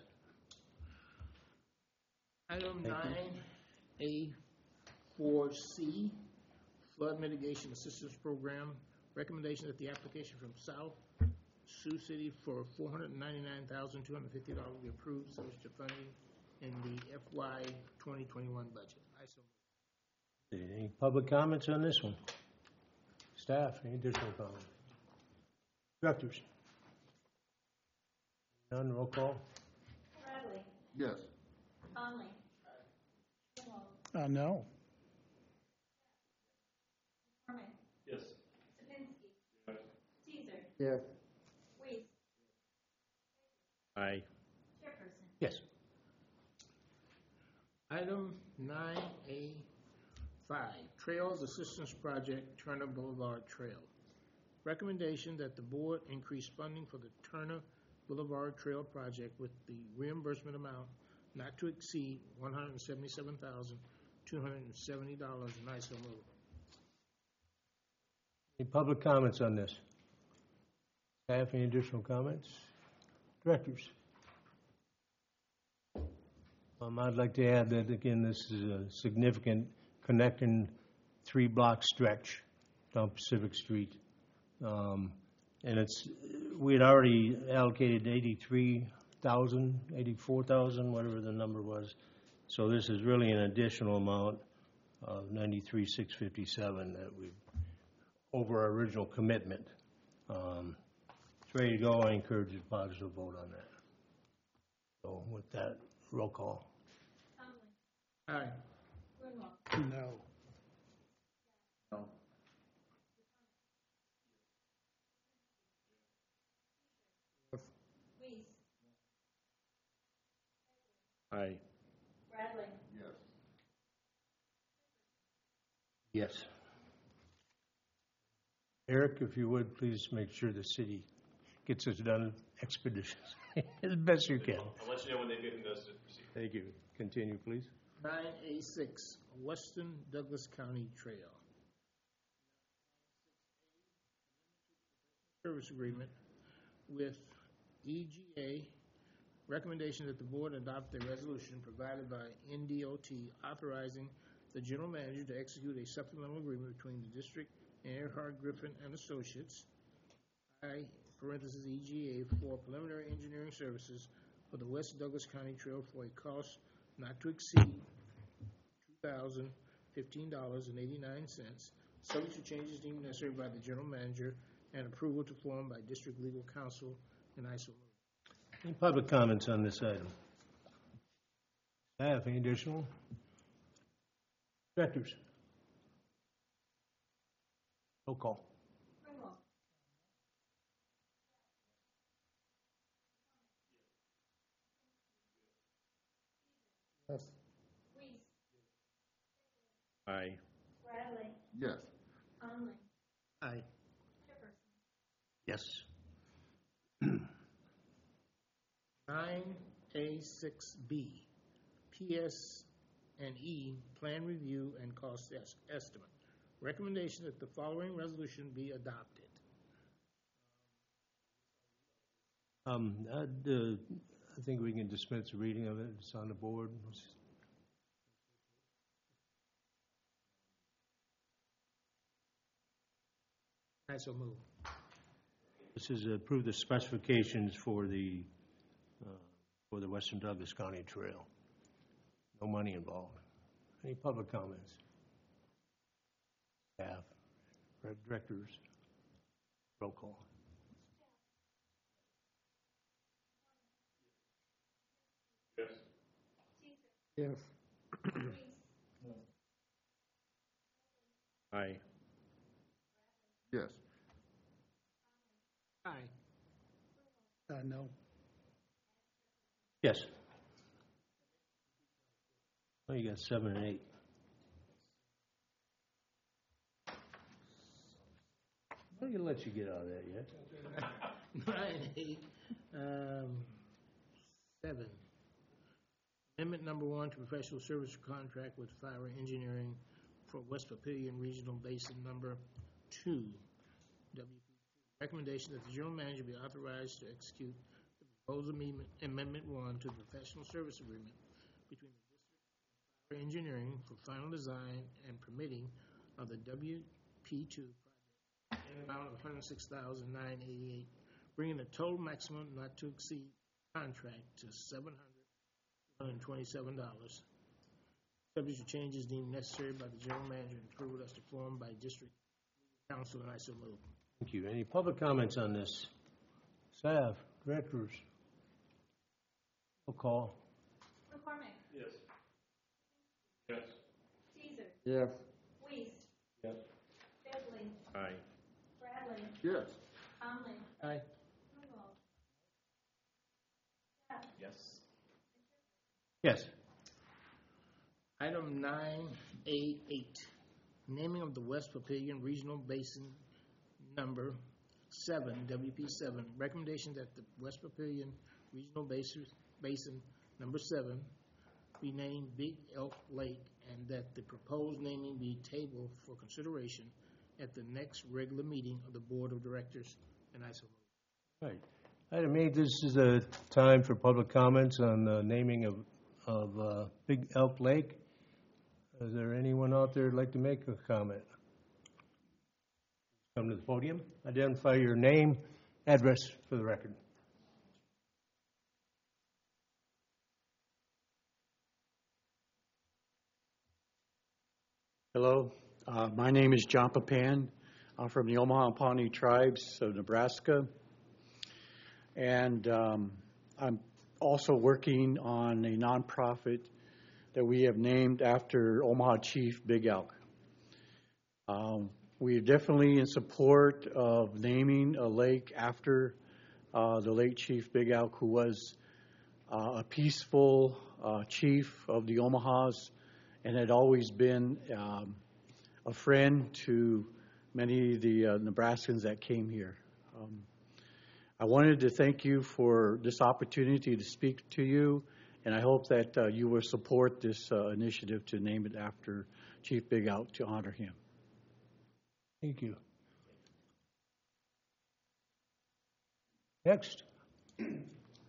Item Thank you. nine A four C, Flood Mitigation Assistance Program. Recommendation that the application from South Sioux City for four hundred ninety-nine thousand two hundred fifty dollars be approved, subject to funding in the F Y twenty twenty-one budget. I so move. Any public comments on this one? Staff, any additional comments? Directors? None, roll call. Bradley. Yes. Conley. Brimble. Uh, no. McCormick. Yes. Sipinski. Yes. Caesar. Yes. Reese. Aye. Chairperson. Yes. Item nine A five, Trails Assistance Project, Turner Boulevard Trail. Recommendation that the board increase funding for the Turner Boulevard Trail project with the reimbursement amount not to exceed one hundred seventy-seven thousand two hundred seventy dollars, and I so move. Any public comments on this? Staff, any additional comments? Directors? Um, I'd like to add that, again, this is a significant connecting three-block stretch down Pacific Street. Um, and it's, we had already allocated eighty-three thousand, eighty-four thousand, whatever the number was. So this is really an additional amount of ninety-three thousand six hundred fifty-seven that we, over our original commitment. Um, it's ready to go. I encourage a positive vote on that. So with that, roll call. Conley. Aye. Brimble. No. No. Reese. Aye. Bradley. Yes. Yes. Eric, if you would, please make sure the city gets this done expeditiously, as best you can. I'll let you know when they've given those to proceed. Thank you. Continue, please. Nine A six, Western Douglas County Trail. Service agreement with E G A. Recommendation that the board adopt a resolution provided by N D O T authorizing the general manager to execute a supplemental agreement between the district and Earhart Griffin and Associates, I, parentheses E G A, for preliminary engineering services for the West Douglas County Trail for a cost not to exceed two thousand fifteen dollars and eighty-nine cents, subject to changes deemed necessary by the general manager and approval to form by district legal counsel, and I so move. Any public comments on this item? Staff, any additional? Directors? Roll call. Grunwald. Yes. Weiss. Aye. Bradley. Yes. Conley. Aye. Jefferson. Yes. Nine A six B, P S and E, Plan Review and Cost es- Estimate. Recommendation that the following resolution be adopted. Um, I'd, uh, I think we can dispense a reading of it. It's on the board. I so move. This is approve the specifications for the, uh, for the Western Douglas County Trail. No money involved. Any public comments? Staff, directors, roll call. Yes. Yes. Aye. Yes. Aye. Uh, no. Yes. Well, you got seven and eight. I'm not gonna let you get out of that yet. Nine, eight, um, seven. Amendment number one to professional service contract with Fire Engineering for West Papillion Regional Basin number two. W P two. Recommendation that the general manager be authorized to execute the proposed amendment, amendment one to the professional service agreement between the district and Fire Engineering for final design and permitting of the W P two project in an amount of one hundred six thousand nine hundred eighty-eight dollars, bringing the total maximum not to exceed contract to seven hundred twenty-seven dollars, subject to changes deemed necessary by the general manager and approved as to form by district council, and I so move. Thank you. Any public comments on this? Staff, directors, roll call. McCormick. Yes. Yes. Caesar. Yes. Weiss. Yes. Begley. Aye. Bradley. Yes. Conley. Aye. Grunwald. Yes. Yes. Item nine A eight, naming of the West Papillion Regional Basin number seven, W P seven. Recommendation that the West Papillion Regional Basin, Basin number seven be named Big Elk Lake, and that the proposed naming be tabled for consideration at the next regular meeting of the Board of Directors, and I so move. Right. Item eight, this is a time for public comments on the naming of, of uh, Big Elk Lake. Is there anyone out there who'd like to make a comment? Come to the podium. Identify your name, address for the record. Hello, uh, my name is John Papan. I'm from the Omaha and Pawnee tribes of Nebraska. And um, I'm also working on a nonprofit that we have named after Omaha Chief Big Elk. Um, we are definitely in support of naming a lake after uh, the late Chief Big Elk, who was uh, a peaceful uh, chief of the Omahas and had always been um, a friend to many of the uh, Nebraskans that came here. Um, I wanted to thank you for this opportunity to speak to you, and I hope that uh, you will support this uh, initiative to name it after Chief Big Elk to honor him. Thank you. Next.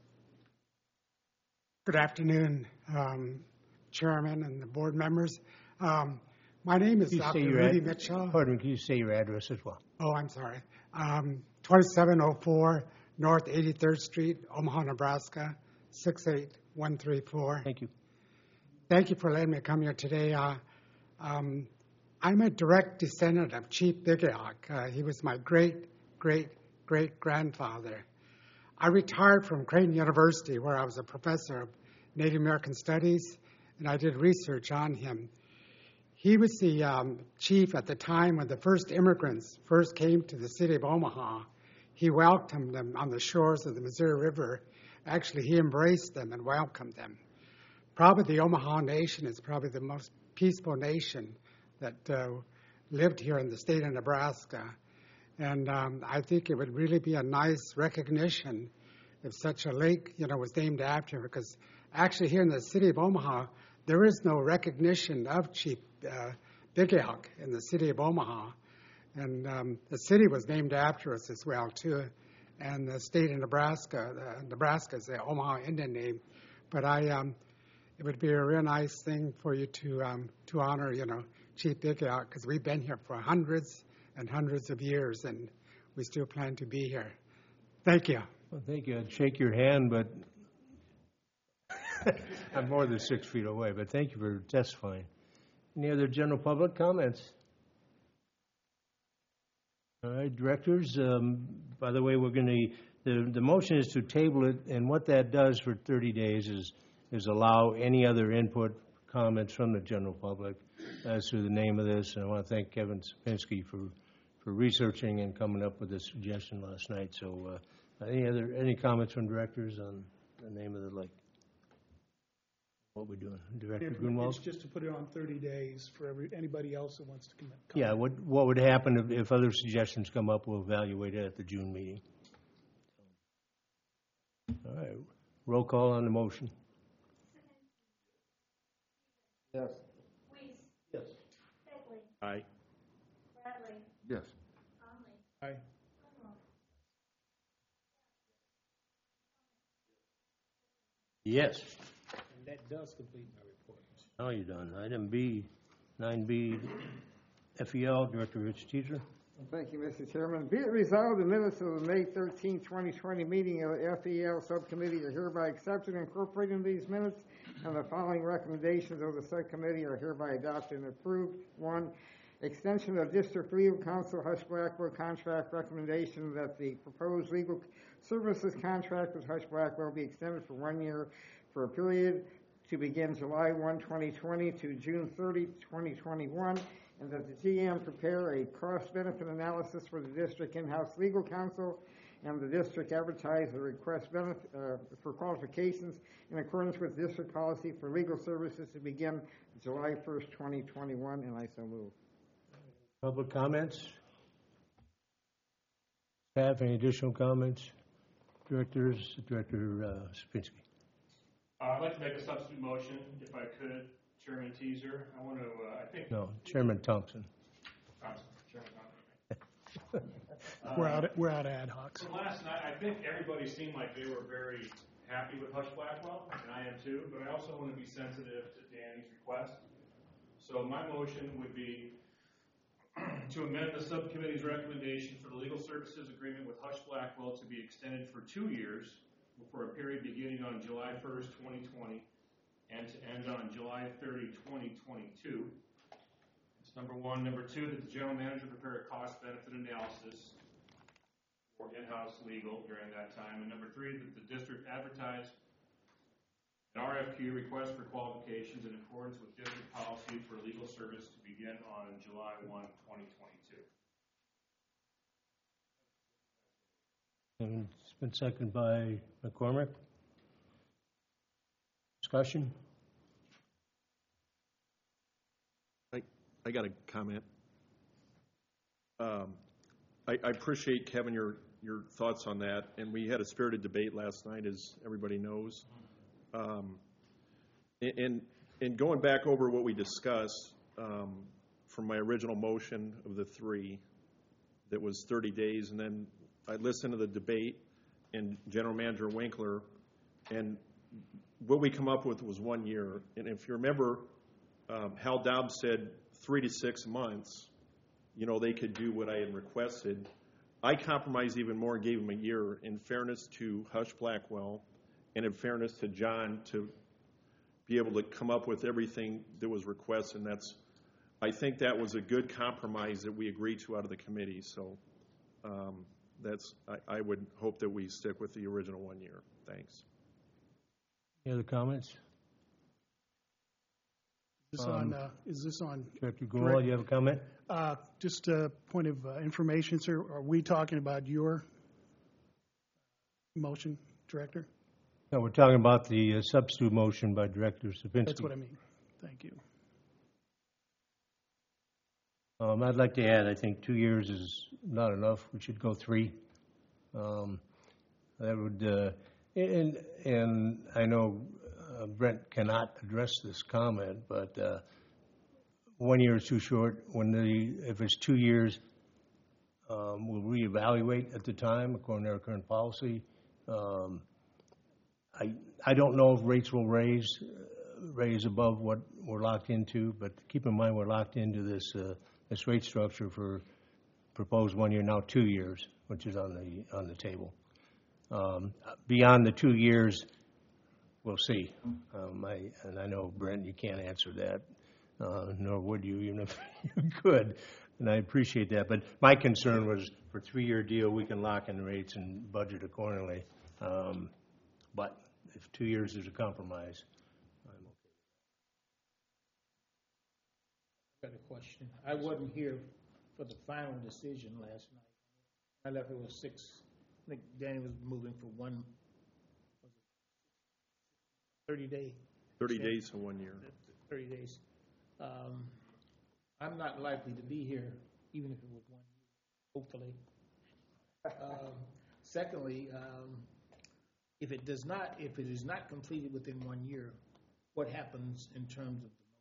Good afternoon, um, Chairman and the board members. Um, my name is Can you say Doctor your Rudy ad- Mitchell. Pardon me, can you say your address as well? Oh, I'm sorry. Um, twenty-seven oh four North eighty-third Street, Omaha, Nebraska, six eight one three four. Thank you. Thank you for letting me come here today. Uh, um, I'm a direct descendant of Chief Bigeyok. Uh, he was my great, great, great grandfather. I retired from Creighton University, where I was a professor of Native American Studies, and I did research on him. He was the um, chief at the time when the first immigrants first came to the city of Omaha. He welcomed them on the shores of the Missouri River. Actually, he embraced them and welcomed them. Probably the Omaha Nation is probably the most peaceful nation that uh, lived here in the state of Nebraska. And um, I think it would really be a nice recognition if such a lake, you know, was named after him, because actually here in the city of Omaha, there is no recognition of Chief uh, Bigeyok in the city of Omaha. And um, the city was named after us as well, too. And the state of Nebraska, uh, Nebraska is the Omaha Indian name. But I, um, it would be a real nice thing for you to um, to honor, you know, Chief Bigeyok, because we've been here for hundreds and hundreds of years, and we still plan to be here. Thank you. Well, thank you. I'd shake your hand, but I'm more than six feet away, but thank you for testifying. Any other general public comments? All right, directors, um, by the way, we're going to, the, the motion is to table it, and what that does for thirty days is, is allow any other input, comments from the general public as to the name of this. And I want to thank Kevin Sapinski for, for researching and coming up with this suggestion last night. So uh, any other, any comments from directors on the name of the lake? What we're doing? Director It's Grunwald? just to put it on thirty days for every, anybody else that wants to come in. Yeah, what, what would happen if, if other suggestions come up, we'll evaluate it at the June meeting. All right, roll call on the motion. Yes. Weiss. Yes. Begley. Aye. Bradley. Yes. Conley. Aye. Grunwald. Yes. And that does complete my report. Now you're done. Item B, nine B, F E L, Director Rich Teaser. Thank you, Mister Chairman. Be it resolved, the minutes of the May thirteenth, twenty twenty meeting of the F E L Subcommittee are hereby accepted and incorporated into these minutes, and the following recommendations of the subcommittee are hereby adopted and approved. One, extension of District Legal Counsel Hush Blackwell contract recommendation that the proposed legal services contract with Hush Blackwell be extended for one year for a period to begin July first, twenty twenty to June thirtieth, twenty twenty-one, and that the G M prepare a cost-benefit analysis for the district in-house legal counsel, and the district advertise the request benefit, uh, for qualifications in accordance with district policy for legal services to begin July first, twenty twenty-one, and I so move. Public comments? Staff, any additional comments? Directors, Director uh, Sapinski. Uh, I'd like to make a substitute motion, if I could, Chairman Teaser. I want to, uh, I think. No, Chairman Thompson. Thompson, Chairman Thompson. We're out, we're out of ad hocs. From last night, I think everybody seemed like they were very happy with Hush Blackwell, and I am too, but I also want to be sensitive to Danny's request. So my motion would be to amend the subcommittee's recommendation for the legal services agreement with Hush Blackwell to be extended for two years for a period beginning on July first, twenty twenty, and to end on July thirtieth, twenty twenty-two. It's number one. Number two, that the general manager prepare a cost-benefit analysis for in-house legal during that time. And number three, that the district advertise an R F Q, request for qualifications, in accordance with district policy for legal service to begin on July first, twenty twenty-two. And it's been seconded by McCormick. Discussion? I, I got a comment. Um, I, I appreciate, Kevin, your, your thoughts on that, and we had a spirited debate last night, as everybody knows. Um, and, and going back over what we discussed um, from my original motion of the three, that was thirty days, and then I listened to the debate and General Manager Winkler, and what we come up with was one year. And if you remember, um, Hal Dobbs said three to six months, you know, they could do what I had requested. I compromised even more and gave him a year in fairness to Hush Blackwell and in fairness to John to be able to come up with everything that was requested. And that's, I think that was a good compromise that we agreed to out of the committee. So um, that's, I, I would hope that we stick with the original one year. Thanks. Any other comments? Is this Um, on, uh, is this on? Director Gould, you have a comment? Uh, Just a point of uh, information, sir. Are we talking about your motion, Director? No, we're talking about the uh, substitute motion by Director Sapinski. That's what I mean. Thank you. Um, I'd like to add, I think two years is not enough. We should go three. Um, that would, uh, and, and I know uh, Brent cannot address this comment, but uh, one year is too short. When the, if it's two years, um, we'll reevaluate at the time according to our current policy. Um, I, I don't know if rates will raise, uh, raise above what we're locked into, but keep in mind we're locked into this, uh, this rate structure for proposed one year, now two years, which is on the, on the table. Um, beyond the two years, we'll see. Um, I, and I know, Brent, you can't answer that, uh, nor would you, even if you could, and I appreciate that. But my concern was for a three-year deal, we can lock in rates and budget accordingly. Um, but if two years is a compromise, I'm okay. I've got a question. I wasn't here for the final decision last night. I left, it was six. I think Danny was moving for one, was it thirty day? thirty days to one year. thirty days. Um, I'm not likely to be here, even if it was one year, hopefully. Um, Secondly, um, if it does not, if it is not completed within one year, what happens in terms of the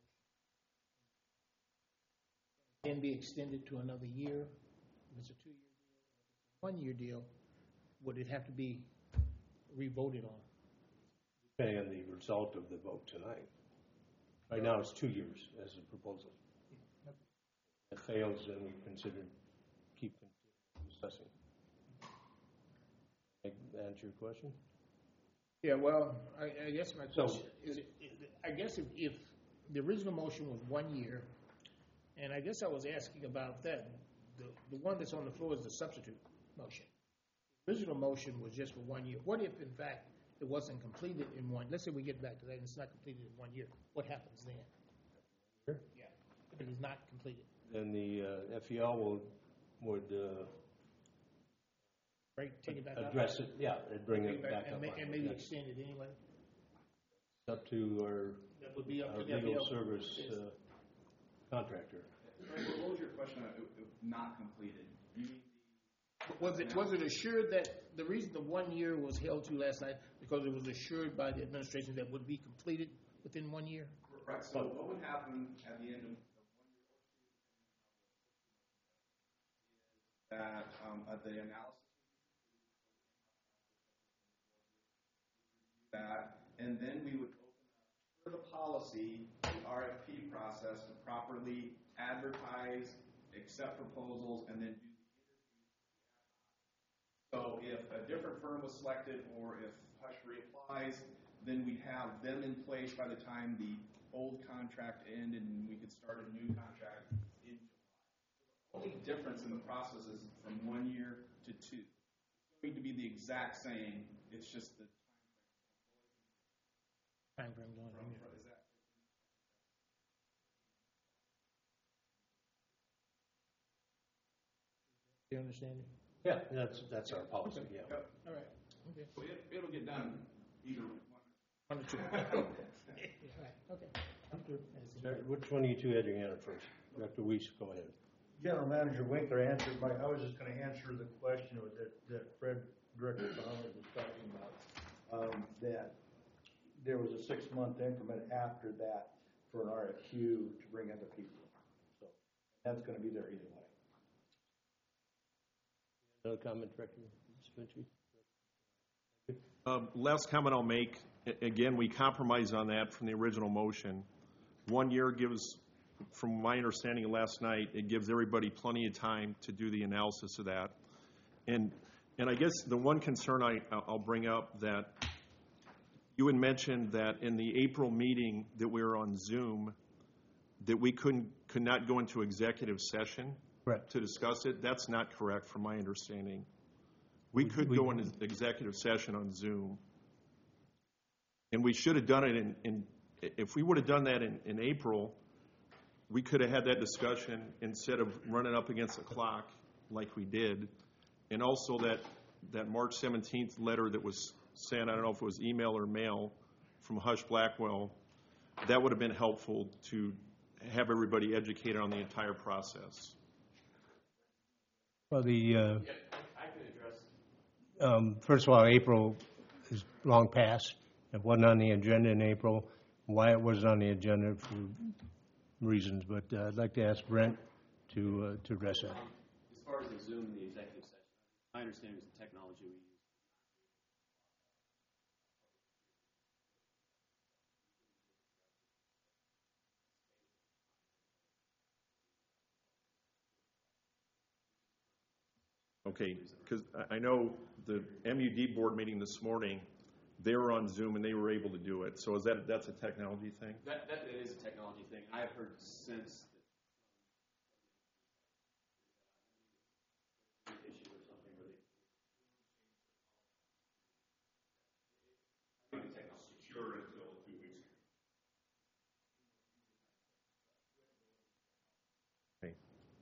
motion? Can be extended to another year? If it's a two-year deal, one-year deal, would it have to be re-voted on? Depending on the result of the vote tonight. Right now, it's two years as a proposal. If it fails, then we consider keep discussing. Answer your question? Yeah, well, I, I guess my So- question is, is- I guess if, if the original motion was one year, and I guess I was asking about that, the, the one that's on the floor is the substitute motion. The original motion was just for one year. What if, in fact, it wasn't completed in one, let's say we get back to that and it's not completed in one year, what happens then? Sure. Yeah, if it is not completed. Then the uh, F E L will, would uh, Right, take it back up? address it, yeah, and bring Take it back and up. ma- on And it, maybe yes. extend it anyway? Up to our, That would be up our to the F E L. legal service uh, contractor. What was your question on it, it not completed? You mean Was it, was it assured that, the reason the one year was held to last night, because it was assured by the administration that would be completed within one year? Right, so what would happen at the end of the one year that, um, at the analysis that, and then we would open up for the policy, the R F P process to properly advertise, accept proposals, and then do the interviews. So if a different firm was selected, or if Hush reapplies, then we'd have them in place by the time the old contract ended, and we could start a new contract in July. The only difference in the process is from one year to two. It's going to be the exact same, it's just the Time frame going from, on. is that Do you understand it? Yeah, that's, that's our policy, yeah. Yep. All right, okay. So it, it'll get done either one. One or two. Right, okay. I'm through. Sir, which one of you two had your hand up first? Director Weiss, go ahead. General Manager Winkler answered my, I was just gonna answer the question that, that Fred, Director Fowler was talking about. Um, that there was a six-month increment after that for an R F Q to bring other people. So that's gonna be there either way. Another comment, Director Sapinski? Um, Last comment I'll make, a- again, we compromised on that from the original motion. one year gives, from my understanding last night, it gives everybody plenty of time to do the analysis of that. And and I guess the one concern I, I'll bring up, that you had mentioned that in the April meeting that we were on Zoom, that we couldn't, could not go into executive session Correct. to discuss it. That's not correct from my understanding. We could we- go into executive session on Zoom. And we should have done it in, in if we would have done that in, in April, we could have had that discussion instead of running up against the clock like we did. And also that, that March seventeenth letter that was sent, I don't know if it was email or mail, from Hush Blackwell, that would have been helpful to have everybody educated on the entire process. Well, the, uh, I can address. um, first of all, April is long past. It wasn't on the agenda in April. Why it wasn't on the agenda for reasons, but uh, I'd like to ask Brent to, uh, to address that. As far as the Zoom and the executive session, my understanding is the technology we use. Okay, because I know the M U D board meeting this morning, they were on Zoom and they were able to do it. So is that, that's a technology thing? That, that is a technology thing. I have heard since that issue or something where they Secure until two weeks. Okay.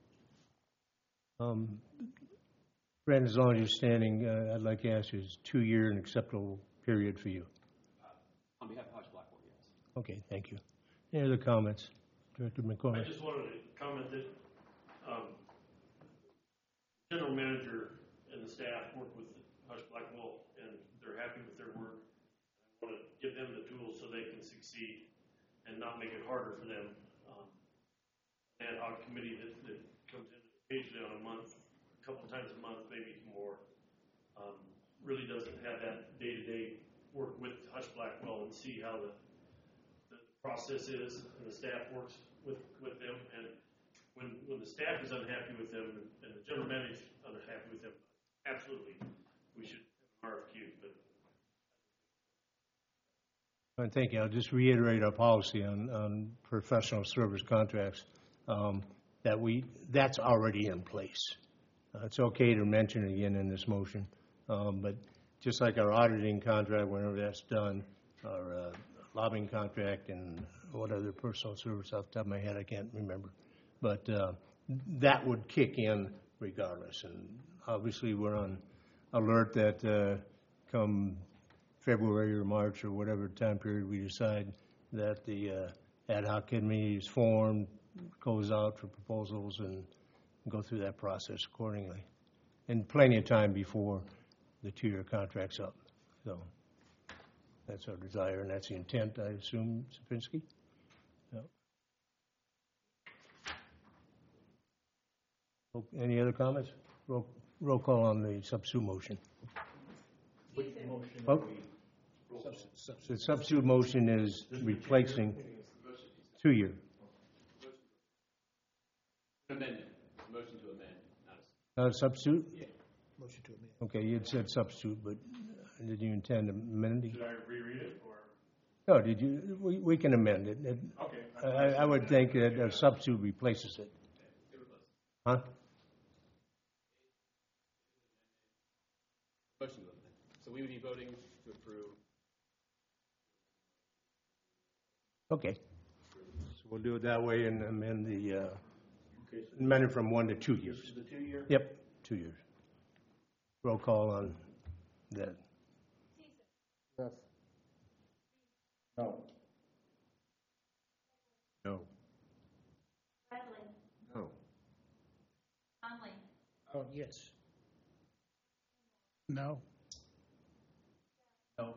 Um, Brent, as long as you're standing, uh, I'd like to ask you, is two-year an acceptable period for you? on behalf of Hush Blackwell, yes. Okay, thank you. Any other comments? Director I McCormick? just wanted to comment that um, general manager and the staff work with Hush Blackwell, and they're happy with their work. I want to give them the tools so they can succeed and not make it harder for them. Um, ad hoc committee that, that comes in occasionally on a month, a couple times a month, maybe more, um, really doesn't have that day-to-day work with Hush Blackwell and see how the, the process is, and the staff works with, with them. And when, when the staff is unhappy with them and the general manager is unhappy with them, absolutely, we should have an R F Q. But All right, thank you. I'll just reiterate our policy on, on professional service contracts, um, that we, that's already in place. Uh, It's okay to mention it again in this motion, um, but just like our auditing contract, whenever that's done, our uh, lobbying contract, and what other personal service off the top of my head, I can't remember. But uh, that would kick in regardless. And obviously, we're on alert that uh, come February or March or whatever time period we decide that the uh, ad hoc committee is formed, goes out for proposals, and go through that process accordingly. And plenty of time before the two-year contract's up. So that's our desire, and that's the intent, I assume, Sapinski? No. O- Any other comments? Roll, roll call on the substitute motion. Oh, the substitute motion is replacing two-year. Amendment, motion to amend, not a. Not a substitute? Yeah. Motion to amend. Okay, you had said substitute, but uh, did you intend amending? should I reread it, or? No, did you, we, we can amend it. It- Okay. I, I would think that a substitute replaces it. Huh? Motion to amend. So we would be voting to approve. Okay. So we'll do it that way and amend the, uh, amend it from one to two years. This is the two-year? Yep, two years. Roll call on that. Yes. No. No. Bradley, No. Conley, Oh, yes. No. No.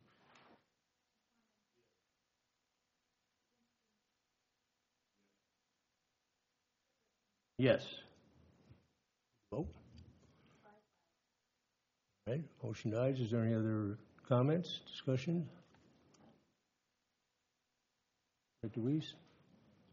Yes. Vote. All right, motion dies. Is there any other comments, discussion? Director Weiss?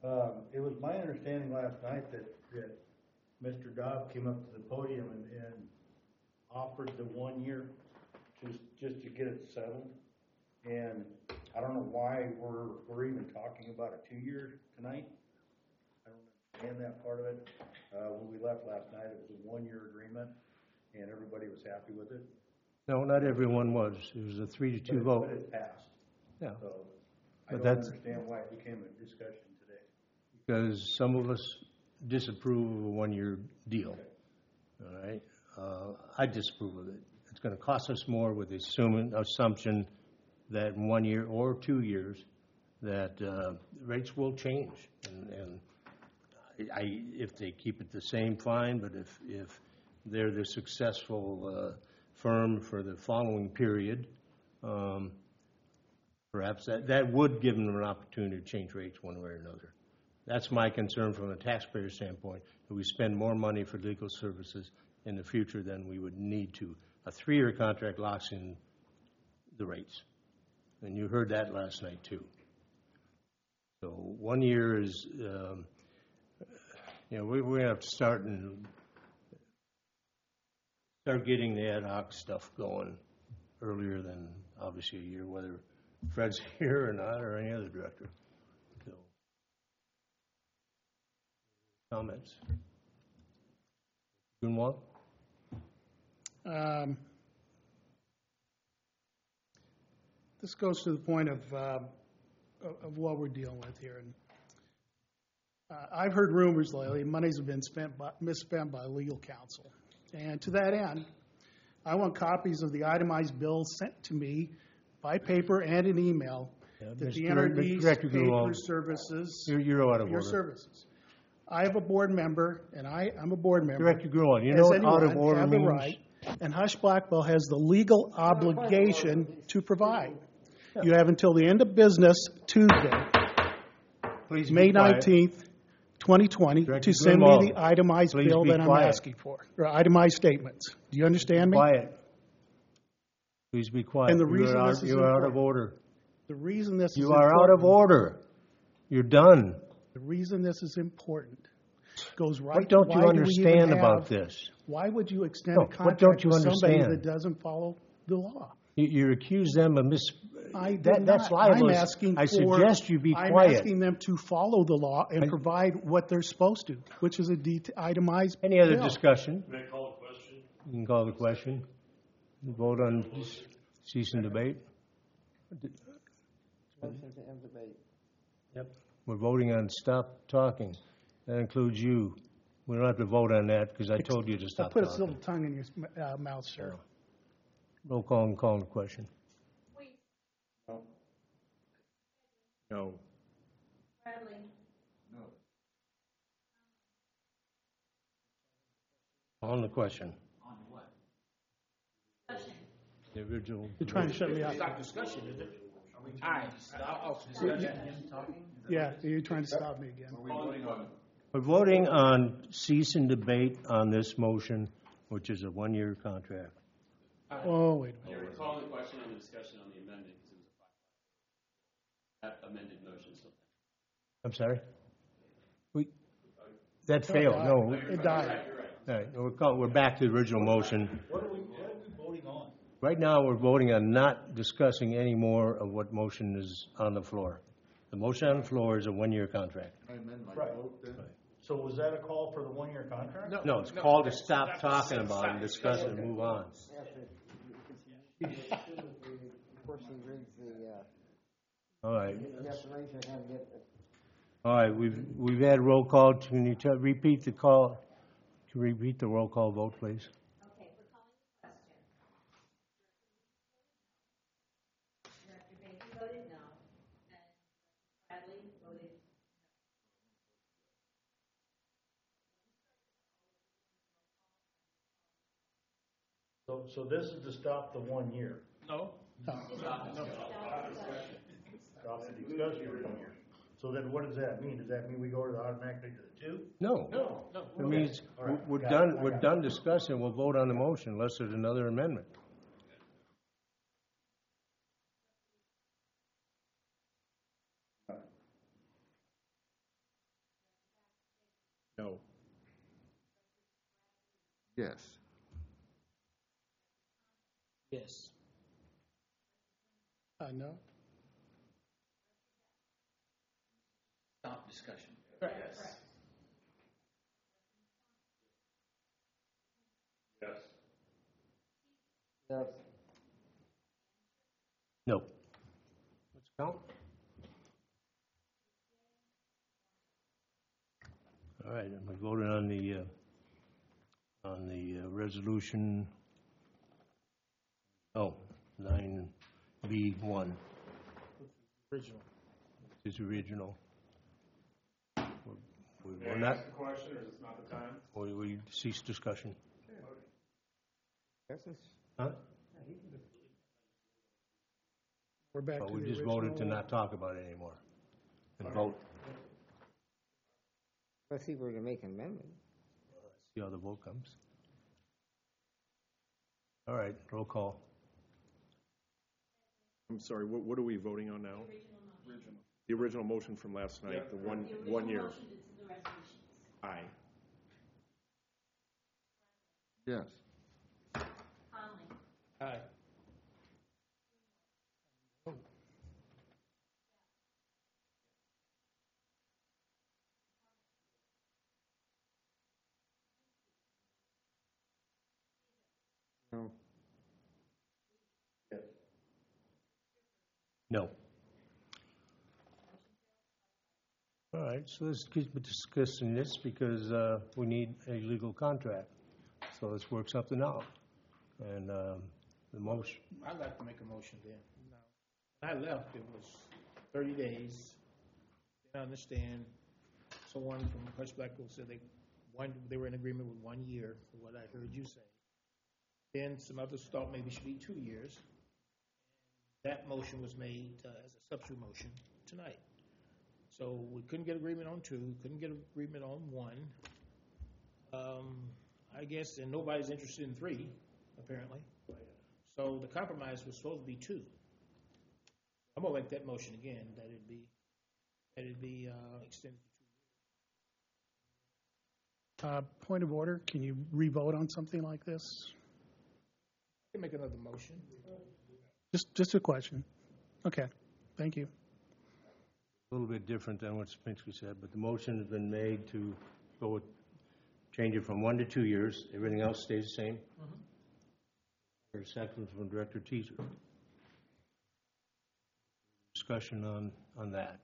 Um, it was my understanding last night that, that Mister Dobb came up to the podium and, and offered the one year just, just to get it settled. And I don't know why we're, we're even talking about a two-year tonight. I don't understand that part of it. Uh, when we left last night, it was a one-year agreement and everybody was happy with it. No, not everyone was. It was a three to But two it- vote. But it passed. Yeah. So I But don't that's- understand why it became a discussion today. Because some of us disapprove of a one-year deal. All right? Uh, I disapprove of it. It's going to cost us more with the assuming, assumption that in one year or two years, that uh, rates will change. And, and I, if they keep it the same, fine, but if, if they're the successful uh, firm for the following period, um, perhaps that, that would give them an opportunity to change rates one way or another. That's my concern from a taxpayer standpoint, that we spend more money for legal services in the future than we would need to. A three-year contract locks in the rates. And you heard that last night, too. So one year is, um, you know, we, we have to start and start getting the ad hoc stuff going earlier than obviously a year, whether Fred's here or not, or any other director. So, comments? Gunwald? Um, This goes to the point of, uh, of of what we're dealing with here. And uh, I've heard rumors lately, monies have been spent by, misspent by legal counsel. And to that end, I want copies of the itemized bills sent to me by paper and an email Yeah, that the Mister N R D's Director paid Grunwald, for services. You're, you're out of your order. services. I have a board member, and I, I'm a board member. Director Grunwald, you as know what out of anyone, order have the means? right, and Hush Blackwell has the legal obligation to provide. You have until the end of business Tuesday, Please be May quiet. nineteenth, twenty twenty, Director to send me Grunwald, the itemized please bill be that I'm quiet. asking for, or itemized statements. Do you understand me? Quiet. Please be quiet. And the You are reason out- this is You are out of important- order. The reason this is You are out of important- order. You're done. The reason this is important goes right What to don't why you do we even understand about have- this? Why would you extend No, a what contract don't you to somebody understand? that doesn't follow the law? You, you accuse them of mis, I did that, that's not. libelous. I'm asking I for- suggest you be I'm quiet. asking them to follow the law and I- provide what they're supposed to, which is a det- itemized Any other bill. discussion? May I call a question? You can call the question. Vote on cease and debate. Motion to end debate. Yep. We're voting on stop talking. That includes you. We don't have to vote on that because I told you to Now stop put a talking. little tongue in your sm- uh, mouth, sir. Roll call and call the question. No. Bradley. On the question. On what? Discussion. The original. You're trying to shut me up. Stop discussion, is it? Are we All right. stop discussion, him talking? Is that Yeah, you're trying to stop me again. Are we voting on? We're voting on cease and debate on this motion, which is a one-year contract. Oh, wait a minute. Chairman, call the question on the discussion on the amendment, because it was a five, that amended motion, so. I'm sorry? We, that failed, no. It died. All right, we're, call- we're back to the original motion. What are we, what are we voting on? Right now, we're voting on not discussing any more of what motion is on the floor. The motion on the floor is a one-year contract. I amend my Right. vote then? So was that a call for the one-year contract? No, it's called to stop talking about it and discuss it and move on. The person reads the, uh, All right, you have to raise your hand and get it. all right, we've, we've had roll call. Can you tell, repeat the call? Can you repeat the roll call vote, please? Okay, we're calling the question. Director Baker voted no, and Bradley voted So, so this is to stop the one year, No? stop the discussion for one year. So then what does that mean? Does that mean we go to the automatically to the two? No. No, no. It means All right, we're got it, done, I we're got it. done discussing, we'll vote on the motion unless there's another amendment. No. Yes. Yes. Uh, no. Stop discussion. Correct. Yes. Yes. Yes. No. Let's count. All right, and we voted on the, uh, on the uh, resolution, oh, nine B one, Original. is original. We- we May will I not, ask a question, or is this not the time? we we cease discussion. This is, Huh? We're back But to we the just original. voted to not talk about it anymore. And vote, let's see where to make an amendment. see how the vote comes. All right, roll call. I'm sorry, what, what are we voting on now? The original motion from last night, the one, one year. Motion is the resolutions. Aye. Yes. Conley, Aye. No. No. All right, so let's keep discussing this because uh, we need a legal contract. So let's work something out. And um, the motion, I'd like to make a motion then. When I left, it was thirty days. Didn't understand. Someone from Hush Blackwell said they, one, they were in agreement with one year, for what I heard you say. Then some others thought maybe it should be two years. That motion was made uh, as a substitute motion tonight. So we couldn't get agreement on two, couldn't get agreement on one. Um, I guess, and nobody's interested in three, apparently. So the compromise was supposed to be two. I'm gonna make that motion again, that it be, that it be uh, extended to two. Uh, Point of order, can you re-vote on something like this? I can make another motion. Just, just a question. Okay, thank you. a little bit different than what Spinsky said, but the motion has been made to go with, change it from one to two years. Everything else stays the same. There's a second from Director Teaser. Discussion on, on that.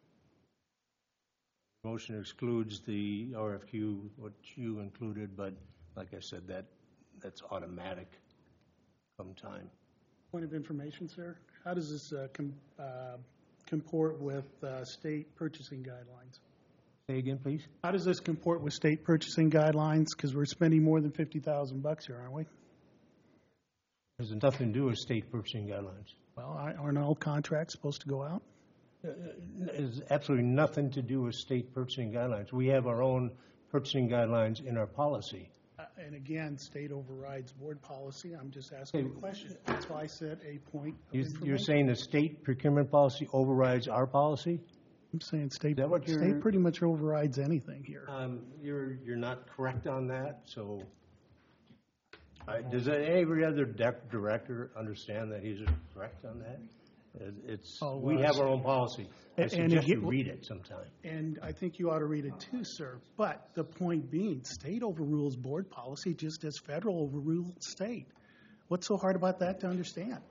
Motion excludes the R F Q, what you included, but like I said, that, that's automatic come time. Point of information, sir. How does this uh, com- uh, comport with uh, state purchasing guidelines? Say again, please. How does this comport with state purchasing guidelines? Because we're spending more than fifty thousand bucks here, aren't we? There's nothing to do with state purchasing guidelines. Well, I- aren't all contracts supposed to go out? There's absolutely nothing to do with state purchasing guidelines. We have our own purchasing guidelines in our policy. Uh, And again, state overrides board policy. I'm just asking a question. That's why I said a point of You- information. You're saying the state procurement policy overrides our policy? I'm saying state, that what you're- state pretty much overrides anything here. Um, You're, you're not correct on that, so I- does every other dec- director understand that he's correct on that? It- It's, Oh, we well, have our own policy. I And- and suggest you again- read it sometime. And I think you ought to read it too, sir. But the point being, state overrules board policy just as federal overrules state. What's so hard about that to understand?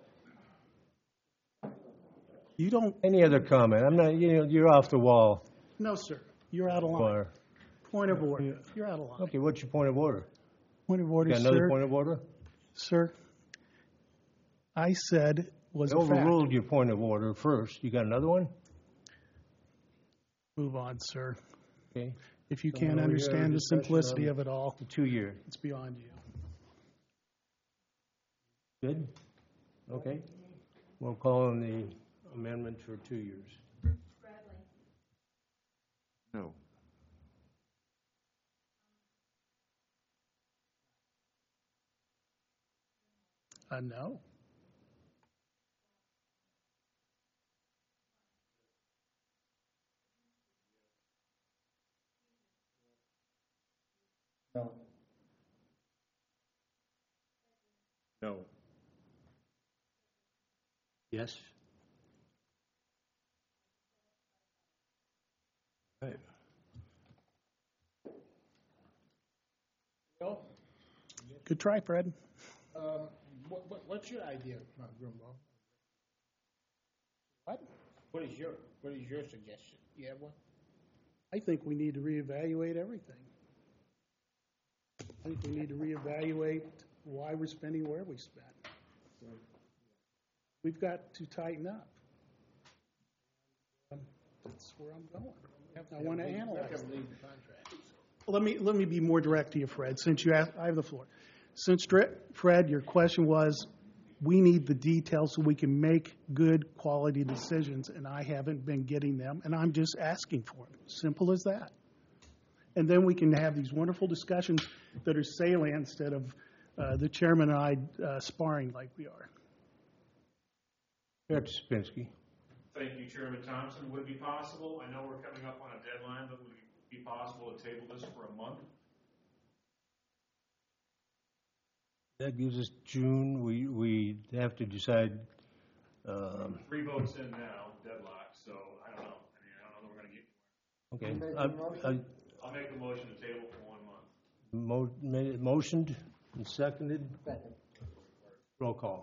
You don't, Any other comment? I'm not, you know, you're off the wall. no, sir. You're out of line. Or- Point of order. You're out of line. Okay, what's your point of order? Point of order, Got another sir. point of order? Sir, I said was I a fact. overruled your point of order first. You got another one? Move on, sir. Okay. If you So can't now we have a understand the discussion simplicity on of it all, the two-year. it's beyond you. Good? Okay. We'll call on the amendment for two years. Bradley, No. Uh, no. No. No. Yes. Right. Well, Good try, Fred. um, what, what, what's your idea, uh, Grimble? What? What is your, what is your suggestion? You have one? I think we need to reevaluate everything. I think we need to reevaluate why we're spending where we spend. We've got to tighten up. Um, That's where I'm going. I want to analyze it. Let me, let me be more direct to you, Fred, since you asked, I have the floor. Since, Dre- Fred, your question was, we need the details so we can make good quality decisions, and I haven't been getting them, and I'm just asking for them. Simple as that. And then we can have these wonderful discussions that are salient instead of uh, the chairman and I uh, sparring like we are. Director Sapinski. Thank you, Chairman Thompson. Would it be possible, I know we're coming up on a deadline, but would it be possible to table this for a month? That gives us June. We, we have to decide. um, Three votes in now, deadlock, so I don't know. I mean, I don't know that we're going to get. Okay. I- I- I'll make a motion to table for one month. Mo- ma- Motioned and seconded. Second. Roll call.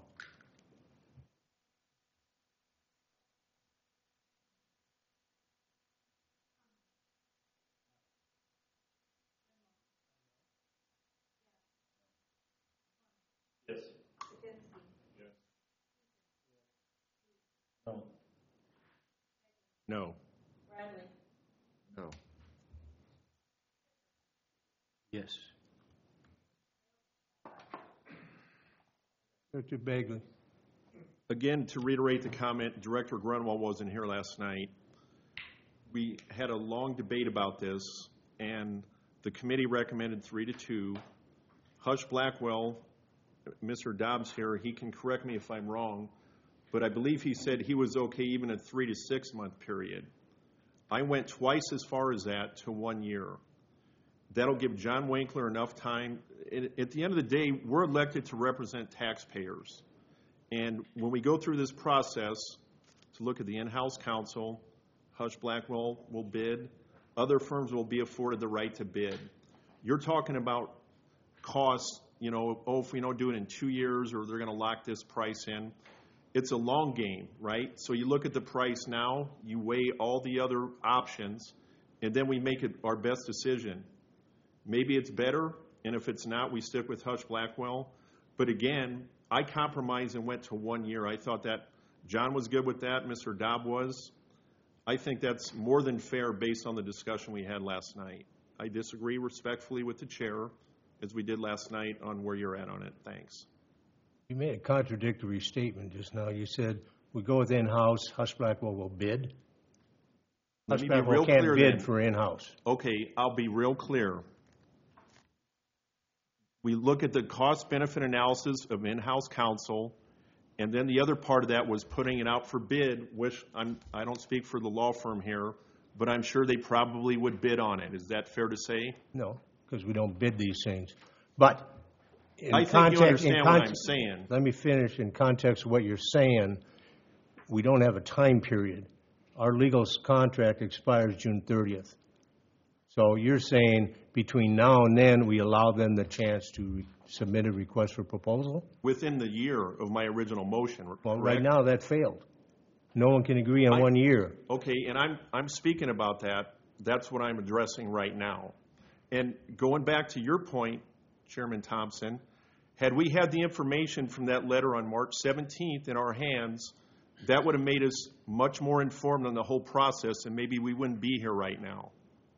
Yes. Kaczynski. Yes. No. No. Bradley. No. Yes. Director Bagley. Again, to reiterate the comment, Director Grunwald wasn't here last night. We had a long debate about this, and the committee recommended three to two. Hush Blackwell, Mister Dobbs here, he can correct me if I'm wrong, but I believe he said he was okay even a three to six month period. I went twice as far as that to one year. That'll give John Winkler enough time. At the end of the day, we're elected to represent taxpayers. And when we go through this process to look at the in-house counsel, Hush Blackwell will bid. Other firms will be afforded the right to bid. You're talking about costs, you know, oh, if we don't do it in two years or they're going to lock this price in. It's a long game, right? So you look at the price now, you weigh all the other options, and then we make it our best decision. Maybe it's better, and if it's not, we stick with Hush Blackwell. But again, I compromised and went to one year. I thought that John was good with that, Mister Dobb was. I think that's more than fair based on the discussion we had last night. I disagree respectfully with the chair, as we did last night, on where you're at on it. Thanks. You made a contradictory statement just now. You said, we go with in-house, Hush Blackwell will bid. Let Hush me be Blackwell real can't clear bid then. for in-house. Okay, I'll be real clear. We look at the cost-benefit analysis of in-house counsel, and then the other part of that was putting it out for bid, which I'm, I don't speak for the law firm here, but I'm sure they probably would bid on it. Is that fair to say? No, because we don't bid these things. But in I think you context- understand in what I'm context- saying. Let me finish. In context of what you're saying, we don't have a time period. Our legal s- contract expires June thirtieth. So you're saying between now and then, we allow them the chance to re- submit a request for proposal? Within the year of my original motion, Well, right correct? now, that failed. No one can agree on I- one year. Okay, and I'm, I'm speaking about that. That's what I'm addressing right now. And going back to your point, Chairman Thompson, had we had the information from that letter on March seventeenth in our hands, that would have made us much more informed on the whole process, and maybe we wouldn't be here right now.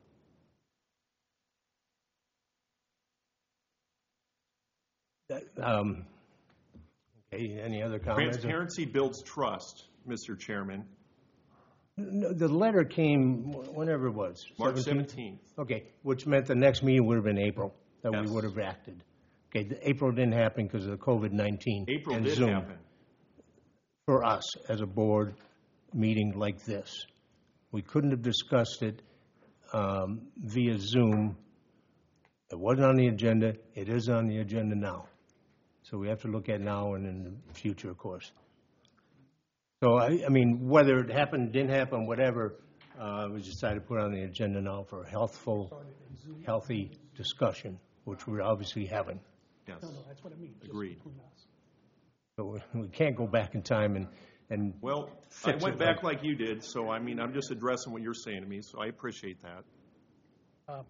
That, um, Okay, any other comments? Transparency builds trust, Mister Chairman. No, the letter came wh- whenever it was. March seventeenth? seventeenth. Okay, which meant the next meeting would have been April, that we Yes. would have acted. Okay, the April didn't happen because of the COVID nineteen. April and did Zoom. happen. For us, as a board meeting like this. We couldn't have discussed it um, via Zoom It wasn't on the agenda, it is on the agenda now. So we have to look at now and in the future, of course. So, I, I mean, whether it happened, didn't happen, whatever, uh, we decided to put on the agenda now for a healthful, healthy discussion, which we're obviously having. Yes. No, no, that's what I mean. just Agreed. between us. So we, we can't go back in time and, and. Well, I fix went it back like you did, so I mean, I'm just addressing what you're saying to me, so I appreciate that. Uh,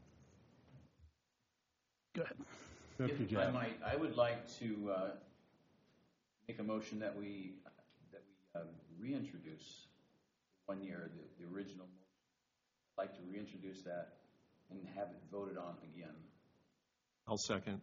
Go ahead. Director If I Jeff. might, I would like to uh, make a motion that we, that we uh, reintroduce one year, the, the original motion. I'd like to reintroduce that and have it voted on again. I'll second.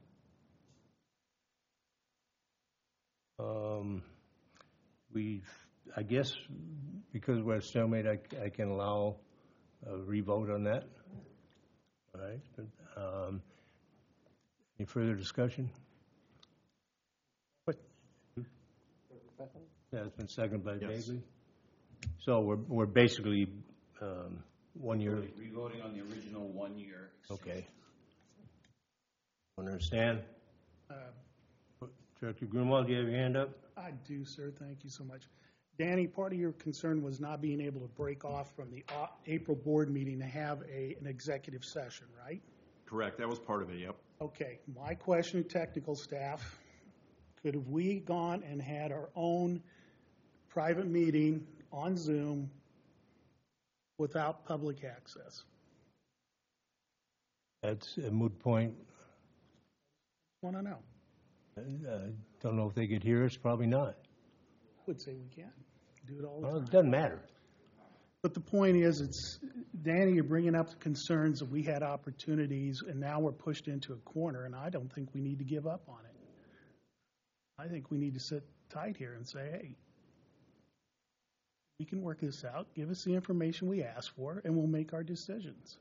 Um, we, I guess, because we're a stalemate, I, I can allow a revote on that. All right. Um, any further discussion? What? Yeah, it's been seconded by Yes. Bagley. So we're, we're basically, um, one year. Revoting on the original one year. Okay. Understand? Uh, Director Grunwald, do you have your hand up? I do, sir. Thank you so much. Danny, part of your concern was not being able to break off from the uh, April board meeting to have a, an executive session, right? Correct, that was part of it, yep. Okay, my question to technical staff, could have we gone and had our own private meeting on Zoom without public access? That's a moot point. Want to know? Uh, don't know if they could hear us, probably not. Would say we can do it all the Well, time. it doesn't matter. But the point is, it's, Danny, you're bringing up the concerns that we had opportunities, and now we're pushed into a corner, and I don't think we need to give up on it. I think we need to sit tight here and say, hey, we can work this out, give us the information we asked for, and we'll make our decisions.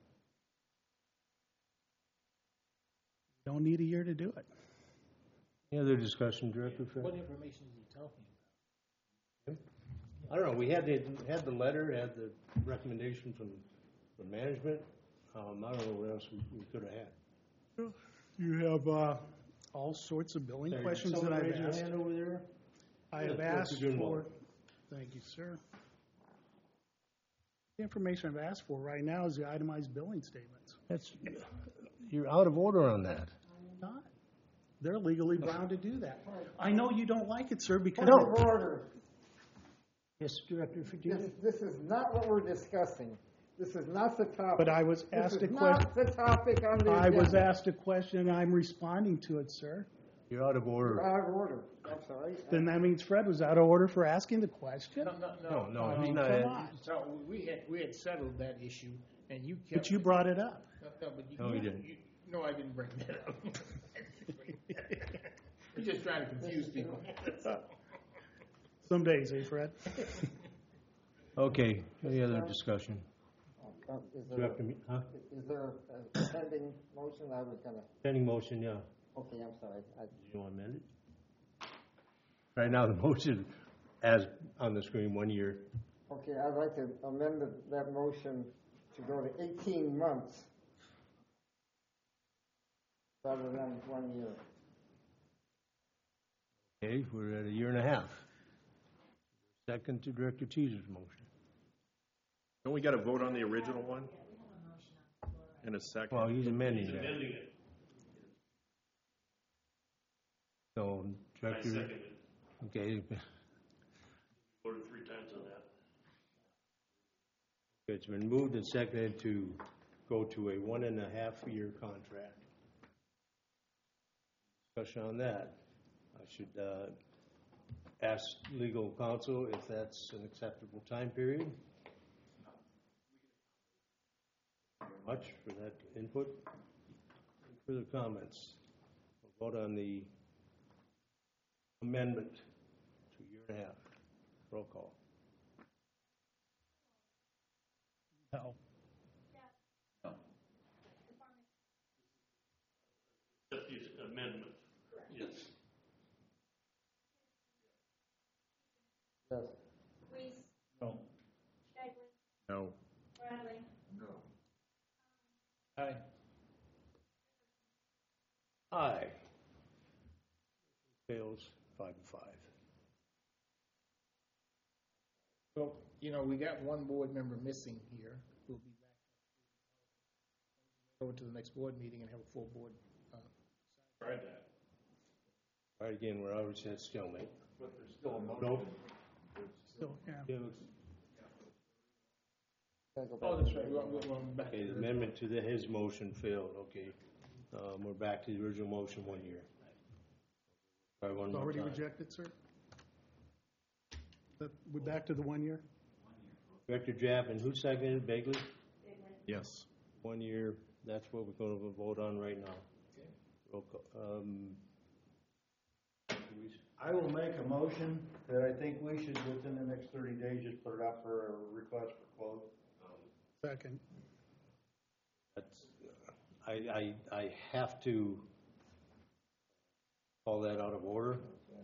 We don't need a year to do it. Any other discussion, Director? Fred? What information is he talking about? I don't know, we had the, had the letter, had the recommendation from, from management. Um, I don't know what else we, we could have had. You have uh, all sorts of billing Sorry, questions that someone I've raise your asked. hand over there? I Yeah, have Director asked Grunwald. for, thank you, sir. The information I've asked for right now is the itemized billing statements. That's, you're out of order on that. Not. They're legally bound to do that. I know you don't like it, sir, because. Point of order. Yes, Director This, Fedina? this is not what we're discussing. This is not the topic. But I was asked a This is question. not the topic on the I agenda. was asked a question, and I'm responding to it, sir. You're out of order. You're out of order. I'm sorry. Then that means Fred was out of order for asking the question? No, no, No, no, I he's mean, not. come on. So we had, we had settled that issue, and you kept. But you brought it up. No, no, but you- No, he you- didn't. you- No, I didn't bring that up. You're just trying to confuse people. Some days, eh, Fred? Okay, any other discussion? Uh, Is there, Director, Me- huh? is there a pending motion? I was gonna, Pending motion, yeah. okay, I'm sorry. I- You want to amend it? Right now, the motion, as on the screen, one year. Okay, I'd like to amend the- that motion to go to eighteen months rather than one year. Okay, we're at a year and a half. Second to Director Teaser's motion. Don't we got to vote on the original one? In a second. Well, he's amending that. So, Director. Okay. Voted three times on that. It's been moved and seconded to go to a one and a half year contract. Discussion on that. I should uh, ask legal counsel if that's an acceptable time period. Thank you very much for that input. Any further comments? We'll vote on the amendment to a year and a half. Roll call. No. Just the amendment, yes. Yes. Reese, No. Bagley, No. Bradley, Aye. Aye. Fails five to five. So, you know, we got one board member missing here. We'll be back over to the next board meeting and have a full board. uh, Tried that. All right, again, we're obviously at stalemate. But there's still a motion. Nope. Still, yeah. Oh, that's right. We're- we're going back to Okay, the the- amendment to the, his motion failed, okay. Um, we're back to the original motion, one year. Try one It's more already time. rejected, sir? That, we're back to the one year? Director Japp, and who seconded, Bagley? Yes. One year, that's what we're gonna vote on right now. Roll call, um, I will make a motion that I think we should, within the next thirty days, just put it out for a request for quote. Second. That's, I, I, I have to call that out of order,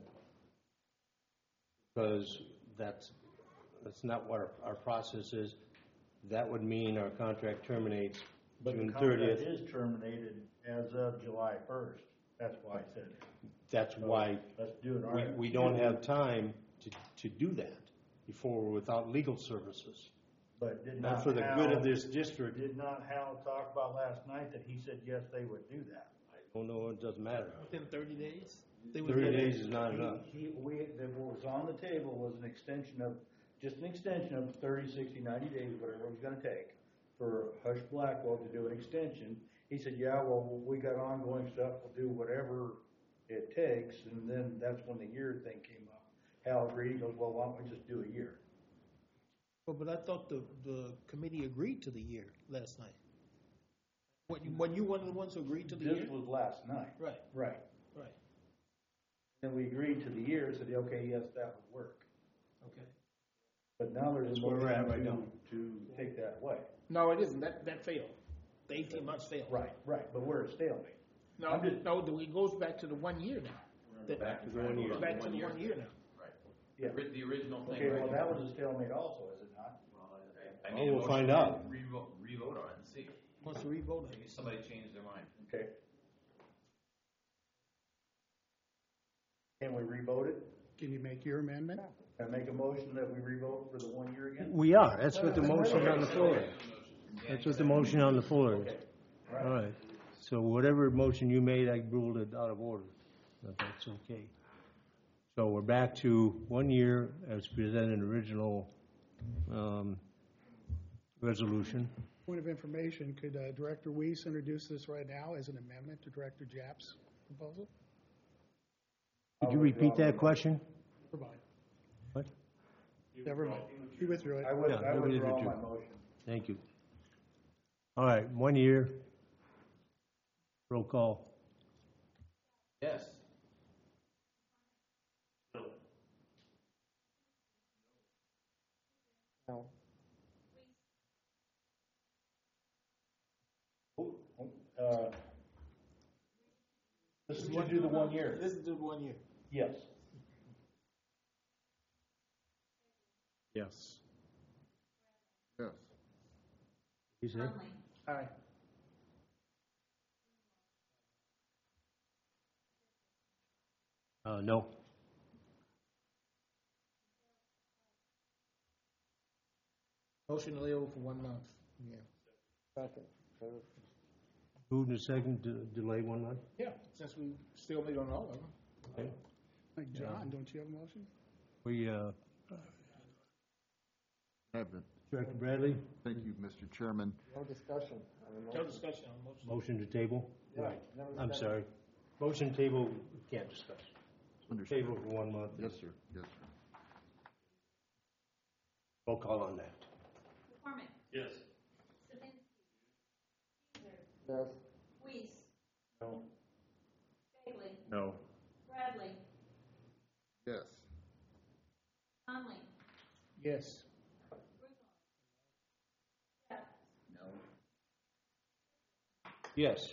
because that's, that's not what our, our process is. That would mean our contract terminates But the June contract thirtieth. is terminated as of July first. That's why I said it. That's So why let's do an we, R F Q. we don't have time to, to do that before we're without legal services. But did Not not for the good Hal- of this district. Did not Hal talk about last night that he said, yes, they would do that? Oh, no, it doesn't matter. Within thirty days? They would- Thirty days is not He- enough. He, we, that what was on the table was an extension of, just an extension of thirty, sixty, ninety days, whatever it was gonna take, for Hush Blackwell to do an extension. He said, yeah, well, we got ongoing stuff, we'll do whatever it takes, and then that's when the year thing came up. Hal agreed, he goes, well, why don't we just do a year? Well, but I thought the, the committee agreed to the year last night. What, you- when you one of the ones who agreed to the year? This was last night. Right, Right. right, Then we agreed to the year, said, okay, yes, that would work. okay. But now there's That's a where we're at motion right to, to take that away. No, it isn't. That, that failed. The eighteen months failed. Right, right, but we're at stalemate. No, I'm just- no, it goes back to the one year now. That- Back to the one year. Back to the one year now. Right. Yeah. The ori- The original thing. Okay, right well, now- that was a stalemate also, is it not? I Oh, made a we'll motion find to out. Revote, revote on it and see. Wants to revote it. Maybe somebody changed their mind. Okay. Can we revote it? Can you make your amendment? Can I make a motion that we revote for the one year again? We are, that's what the motion on the floor is. That's what the motion on the floor is. Okay. All right, so whatever motion you made, I ruled it out of order, but that's okay. So we're back to one year as presented in the original um, resolution. Point of information, could uh, Director Weiss introduce this right now as an amendment to Director Japp's proposal? Could you repeat that question? Provide. What? Never mind. He withdrew it. I would, Yeah, I nobody withdraw did my you. motion. Thank you. All right, one year. Roll call. Yes. No. Uh, This is to do the one year. This is the one year. Yes. Yes. Yes. You say? Conley, Aye. Uh, no. Motion to lay over for one month. Yeah. Second. Moved and second to delay one month? Yeah, since we still meet on all of them. Okay. Like, John, don't you have a motion? We, uh, Have it. Director Bradley, Thank you, Mister Chairman. No discussion. on the No motion. discussion on the motion. motion to table? Yeah, Right. no I'm discussion. sorry. Motion table, we can't discuss. Understood. Table for one month. Yes, sir. Yes, sir. Roll call on that. McCormick, Yes. Sabinsky, Caesar, Yes. Weiss, No. Bagley, No. Bradley, Yes. Conley, Yes. Jeff, No. Yes.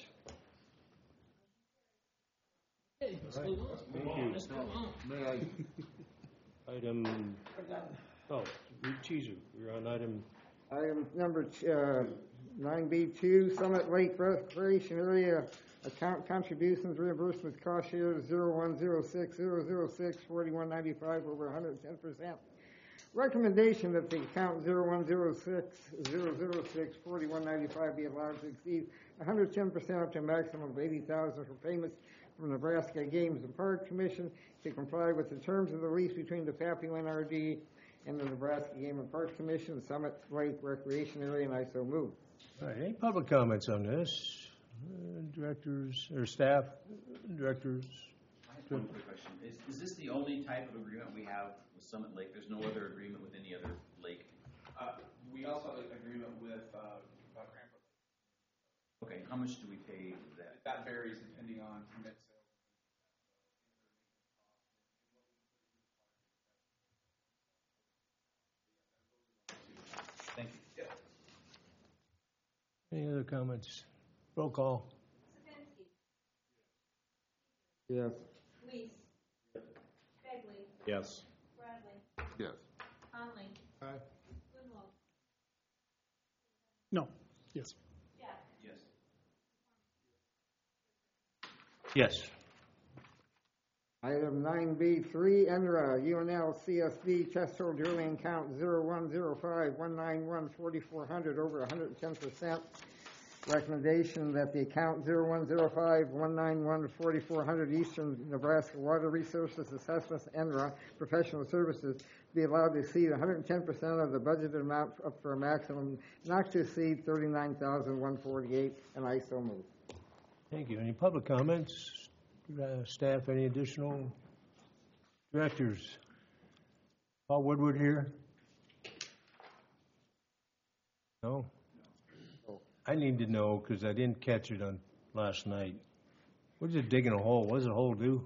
Hey, let's move on. Thank you. Let's move on. May I, Item, oh, teaser, we're on item, Item number, ch- uh, Nine B two, Summit Lake Recreation Area Account Contributions Reimbursements Cost Share zero one zero six zero zero six forty-one ninety-five over one hundred ten percent. Recommendation that the account zero one zero six zero zero six forty-one ninety-five be allowed to exceed one hundred ten percent up to a maximum of eighty thousand dollars for payments from the Nebraska Games and Park Commission to comply with the terms of the lease between the Pappy N R D and the Nebraska Game and Parks Commission, Summit Lake Recreation Area, and I so move. All right, any public comments on this? Uh, Directors, or staff, directors? I have one quick question. Is, is this the only type of agreement we have with Summit Lake? There's no other agreement with any other lake? Uh, we also have an agreement with, uh, uh, Cranford. Okay, how much do we pay for that? That varies depending on permit sales. Thank you. Yeah. Any other comments? Roll call. Sapinski. Yes. Weiss. Bagley. Yes. Bradley. Yes. Conley. Aye. Grunwald. No, yes. Jeff. Yes. Yes. Item nine B three, N R A, U N L C S D test hole drilling count zero one zero five one nine one forty-four hundred over one hundred ten percent. Recommendation that the account zero one zero five one nine one forty-four hundred Eastern Nebraska Water Resources Assessments, N R A, professional services, be allowed to exceed one hundred ten percent of the budgeted amount up for a maximum not to exceed thirty-nine thousand one hundred forty-eight, and I so move. Thank you. Any public comments? Uh, Staff, any additional? Directors? Paul Woodward here? No? I need to know because I didn't catch it on last night. What is it digging a hole? What does a hole do?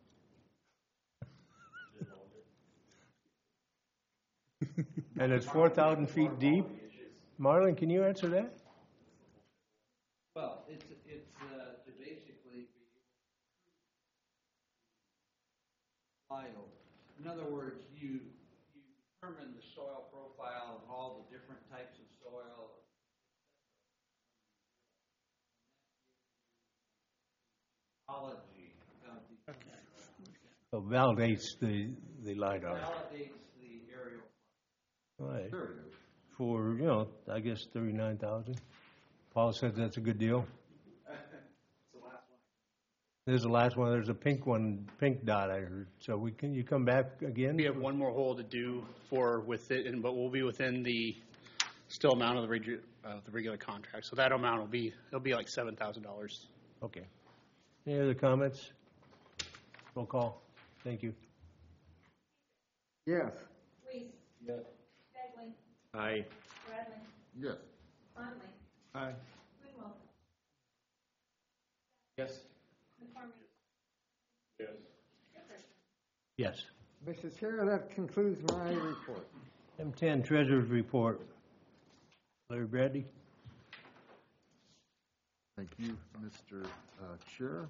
And it's four thousand feet deep? Marlon, can you answer that? Well, it's, it's uh, to basically be bio. In other words, you, you determine the soil profile of all the different types of soil. Ecology of the So validates the, the LiDAR. validates the aerial. All right. For, you know, I guess thirty-nine thousand. Paul said that's a good deal. There's the last one. There's a pink one, pink dot I heard. So we can, you come back again? We have one more hole to do for with it, and but we'll be within the still amount of the regu- uh, the regular contract. So that amount will be it'll be like seven thousand dollars. Okay. Any other comments? Roll call. Thank you. Yes. Weiss. Yes. Bagley. Aye. Bradley. Yes. Conley. Aye. Grunwald. Yes. McCormick. Yes. Jefferson. Yes. Mister Chair, that concludes my report. M ten Treasurer's Report. Larry Bradley. Thank you, Mister uh, Chair.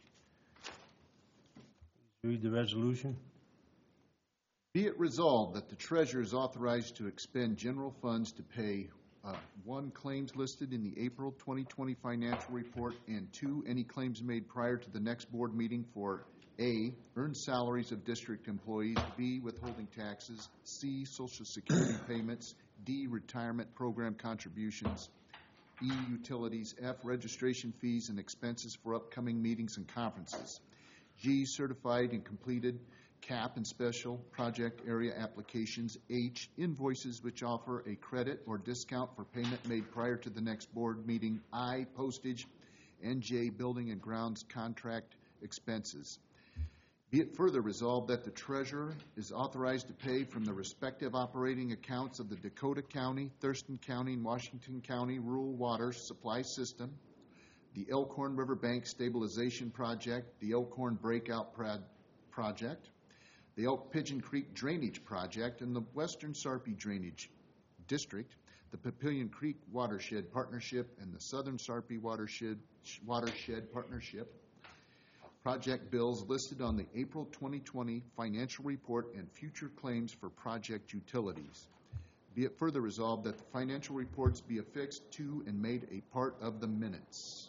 Read the resolution. Be it resolved that the treasurer is authorized to expend general funds to pay, uh, one, claims listed in the April twenty twenty financial report, and two, any claims made prior to the next board meeting for A, earned salaries of district employees, B, withholding taxes, C, social security payments, D, retirement program contributions, E, utilities, F, registration fees and expenses for upcoming meetings and conferences, G, certified and completed cap and special project area applications, H, invoices which offer a credit or discount for payment made prior to the next board meeting, I, postage, and J, building and grounds contract expenses. Be it further resolved that the treasurer is authorized to pay from the respective operating accounts of the Dakota County, Thurston County, and Washington County Rural Water Supply System, the Elkhorn River Bank Stabilization Project, the Elkhorn Breakout Prad Project, the Elk Pigeon Creek Drainage Project, and the Western Sarpy Drainage District, the Papillion Creek Watershed Partnership, and the Southern Sarpy Watershed, Watershed Partnership. Project bills listed on the April twenty twenty financial report and future claims for project utilities. Be it further resolved that the financial reports be affixed to and made a part of the minutes.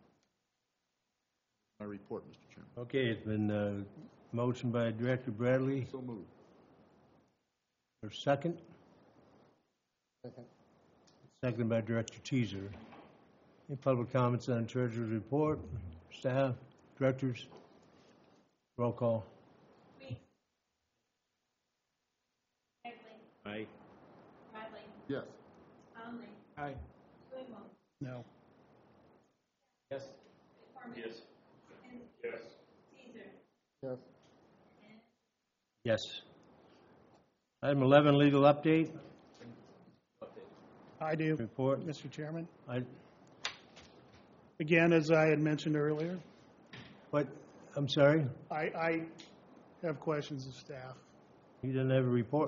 My report, Mister Chairman. Okay, it's been uh, motioned by Director Bradley. So moved. Or second? Second. Seconded by Director Teaser. Any public comments on Treasurer's report? Staff, directors? Roll call. Weeks. Egley. Aye. Bradley. Yes. Conley. Aye. Greenwald. No. Yes. McCormick. Yes. Kinsey. Yes. Caesar. Yes. Yes. Item eleven, legal update. I do, Report. Mister Chairman. I, Again, as I had mentioned earlier, what, I'm sorry, I, I have questions of staff. he doesn't have a report.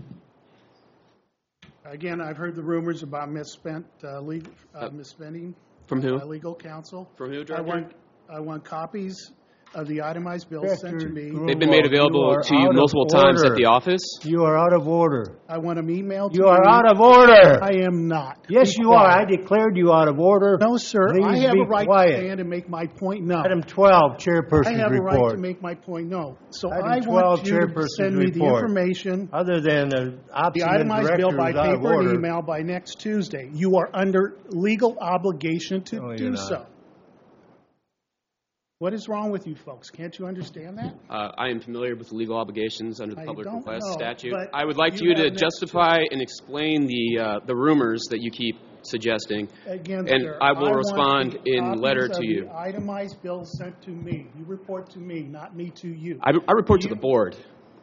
Again, I've heard the rumors about misspent, uh, legal, uh, misspending. From who? by legal counsel. From who, I Director? want, I want copies of the itemized bills sent to me. They've been made available to you multiple times at the office. You are out of order. I want them emailed to You me. are out of order. I am not. Yes, Be you are. I quiet. declared you out of order. No, sir. I Please have be a right quiet. to stand and make my point known. Item twelve, I chairperson's have a right report. to make my point known. So Item I twelve, want you to chairperson's send me the report. information, Other than the the obstinate itemized bill director by is out of paper and order. email by next Tuesday. You are under legal obligation to No, you're do not. so. What is wrong with you folks? Can't you understand that? Uh, I am familiar with the legal obligations under the I Public don't Request know, statute. but I would like you you to have next- justify and explain the uh, the rumors that you keep suggesting, Again, and sir, I will want respond the in letter copies to of you. the itemized bills sent to me. You report to me, not me to you. I, I report to You- the board.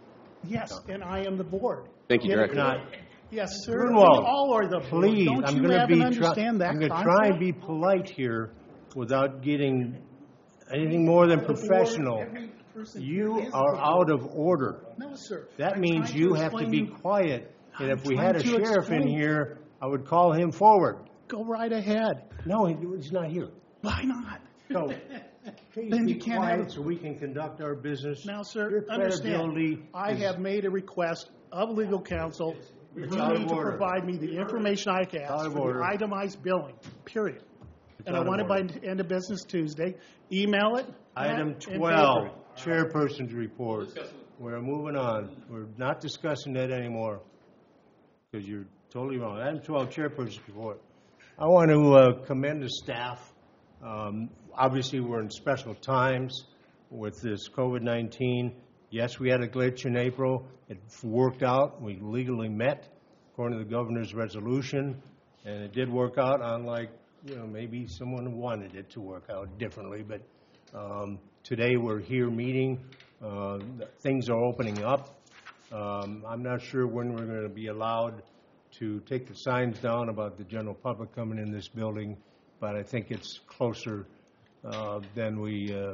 Yes, and I am the board. Thank you, Get it? Director. Not. Yes, sir. Grunwald, We all are the board. Please, Don't I'm you going to have be, and try- understand that I'm going to try concept? and be polite here without getting anything more than The board, professional. every person You is are the out board. of order. No, sir. That I'm means trying you to have to explain be you- quiet. And I'm if we had a trying to sheriff in explain. here, I would call him forward. Go right ahead. No, he- he's not here. Why not? So, please Then be you can't have quiet it. so we can conduct our business. Now, sir, Your understand, credibility I is- have made a request of legal counsel. You It's out of need to order. provide me the information I out asked of for order. the itemized billing, period. And I out of want it by order. end of business Tuesday. Email it. Item and paper twelve, it. chairperson's report. We're moving on. We're not discussing that anymore because you're totally wrong. Item twelve, chairperson's report. I want to uh, commend the staff. Um, Obviously, we're in special times with this COVID nineteen. Yes, we had a glitch in April. It worked out. We legally met according to the governor's resolution, and it did work out, unlike, you know, maybe someone wanted it to work out differently. But um, today, we're here meeting. Uh, Things are opening up. Um, I'm not sure when we're going to be allowed to take the signs down about the general public coming in this building, but I think it's closer uh, than we, uh,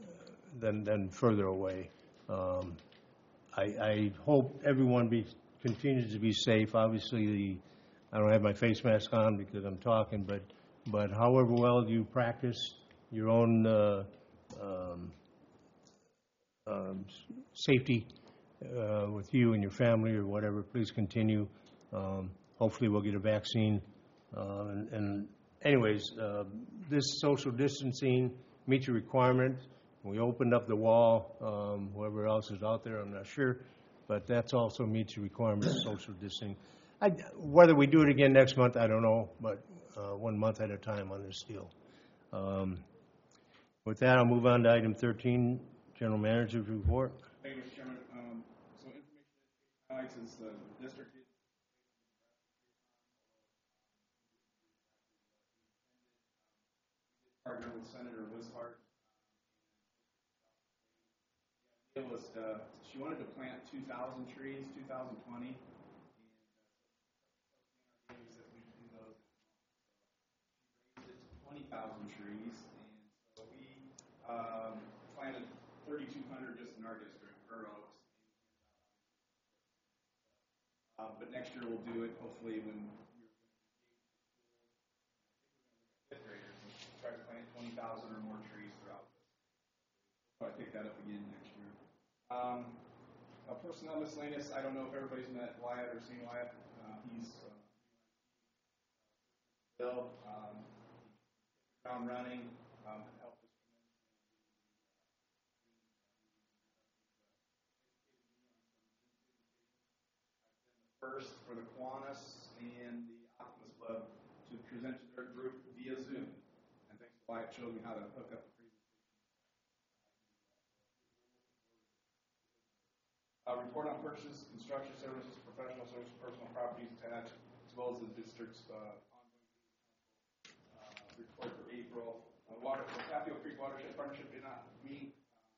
than, than further away. Um, I, I hope everyone be, continues to be safe. Obviously, the, I don't have my face mask on because I'm talking, but, but however well you practice your own uh, um, um, safety uh, with you and your family or whatever, please continue. Um, hopefully we'll get a vaccine. Uh, and, and anyways, uh, this social distancing meets your requirements. We opened up the wall. Um, whoever else is out there, I'm not sure, but that's also meets your requirements of social distancing. I, whether we do it again next month, I don't know, but uh, one month at a time on this deal. Um, with that, I'll move on to item thirteen, General Manager's report. Thank you, Mister Chairman. Um, so information highlights is the district partner with Senator Wishart. It was, uh, she wanted to plant two thousand trees, two thousand twenty. And uh, that we do those. She raised it to twenty thousand trees, and so we um, planted thirty-two hundred just in our district, Burr Oaks. Uh, but next year we'll do it, hopefully, when we're fifth graders, we'll try to plant twenty thousand or more trees throughout this. Probably pick that up again next year. Um, uh, personnel miscellaneous, I don't know if everybody's met Wyatt or seen Wyatt. Uh, he's uh, Bill, um, ground running, um, helped us first for the Kiwanis and the Optimus Club to present to their group via Zoom. And thanks to Wyatt showed me how to hook up the presentation. Uh, report on purchases, construction services, professional services, personal properties attached, as well as the district's uh, ongoing uh, report for April. Uh, water, the Tapio Creek Watershed Partnership did not meet.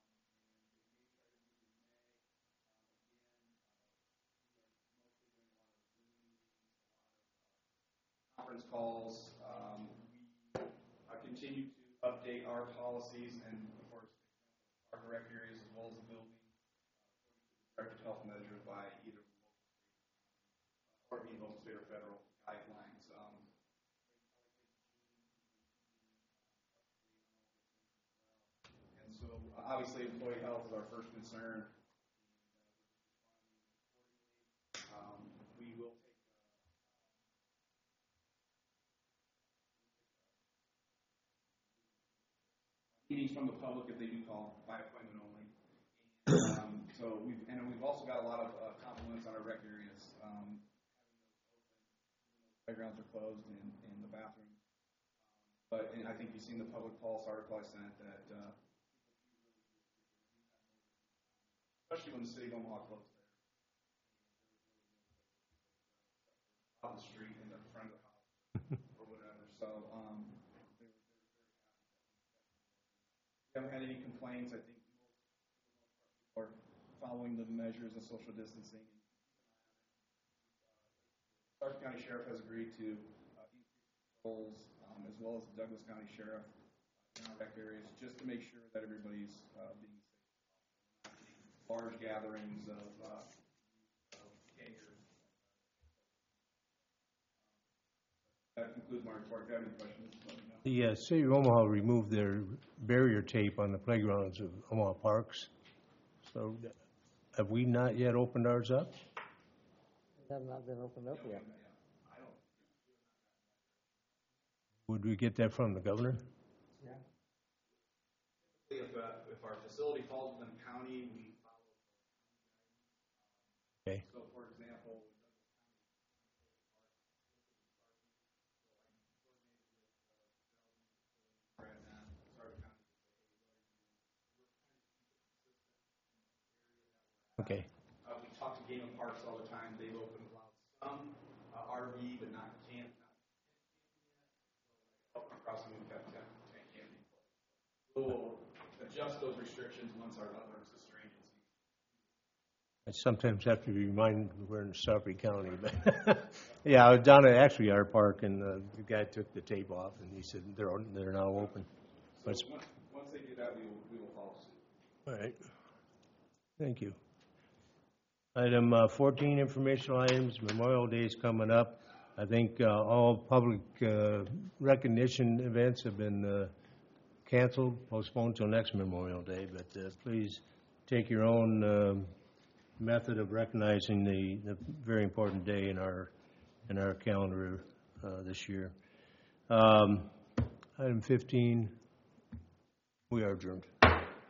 Conference calls. Um, we uh, continue to update our policies and, of course, our direct areas as well as the building, uh, directed health measures by either or being local, state, or federal guidelines. Um, and so, uh, obviously, employee health is our first concern. Um, we will take meetings from the public if they do call by appointment only. And, um, so we've and we've also got a lot of uh, compliments on our rec areas. Um, playgrounds are closed and, and the bathrooms. Um, but and I think you've seen the public pulse article I sent that, uh, especially when the city of Omaha closed there, out the street in the front of the house or whatever. So. Um, We haven't had any complaints. I think most people are following the measures of social distancing. Stark County Sheriff has agreed to uh, increase patrols, um, as well as the Douglas County Sheriff in our rec areas, just to make sure that everybody's uh, being safe. Large gatherings of, uh, of gangers. That concludes my report. If you have any questions, let me know. The uh, city of Omaha removed their barrier tape on the playgrounds of Omaha Parks. So have we not yet opened ours up? They have not been opened up yet. Would we get that from the governor? Yeah. If, uh, if our facility falls within the county, we follow. Okay. So, for example, Okay. Uh, we talk to Game and Parks all the time. They've opened allowed some uh, R V, but not camp. Not across the moon, can't be. We'll adjust those restrictions once our other stringency. I sometimes have to be reminded we're in Suffolk County, but yeah, I was down at actually our park, and uh, the guy took the tape off, and he said they're they're now open. So But once, once they do that, we will we will follow suit. all right. Thank you. Item uh, fourteen, informational items. Memorial Day is coming up. I think uh, all public uh, recognition events have been uh, canceled, postponed till next Memorial Day. But uh, please take your own um, method of recognizing the, the very important day in our in our calendar uh, this year. Um, item fifteen. We are adjourned.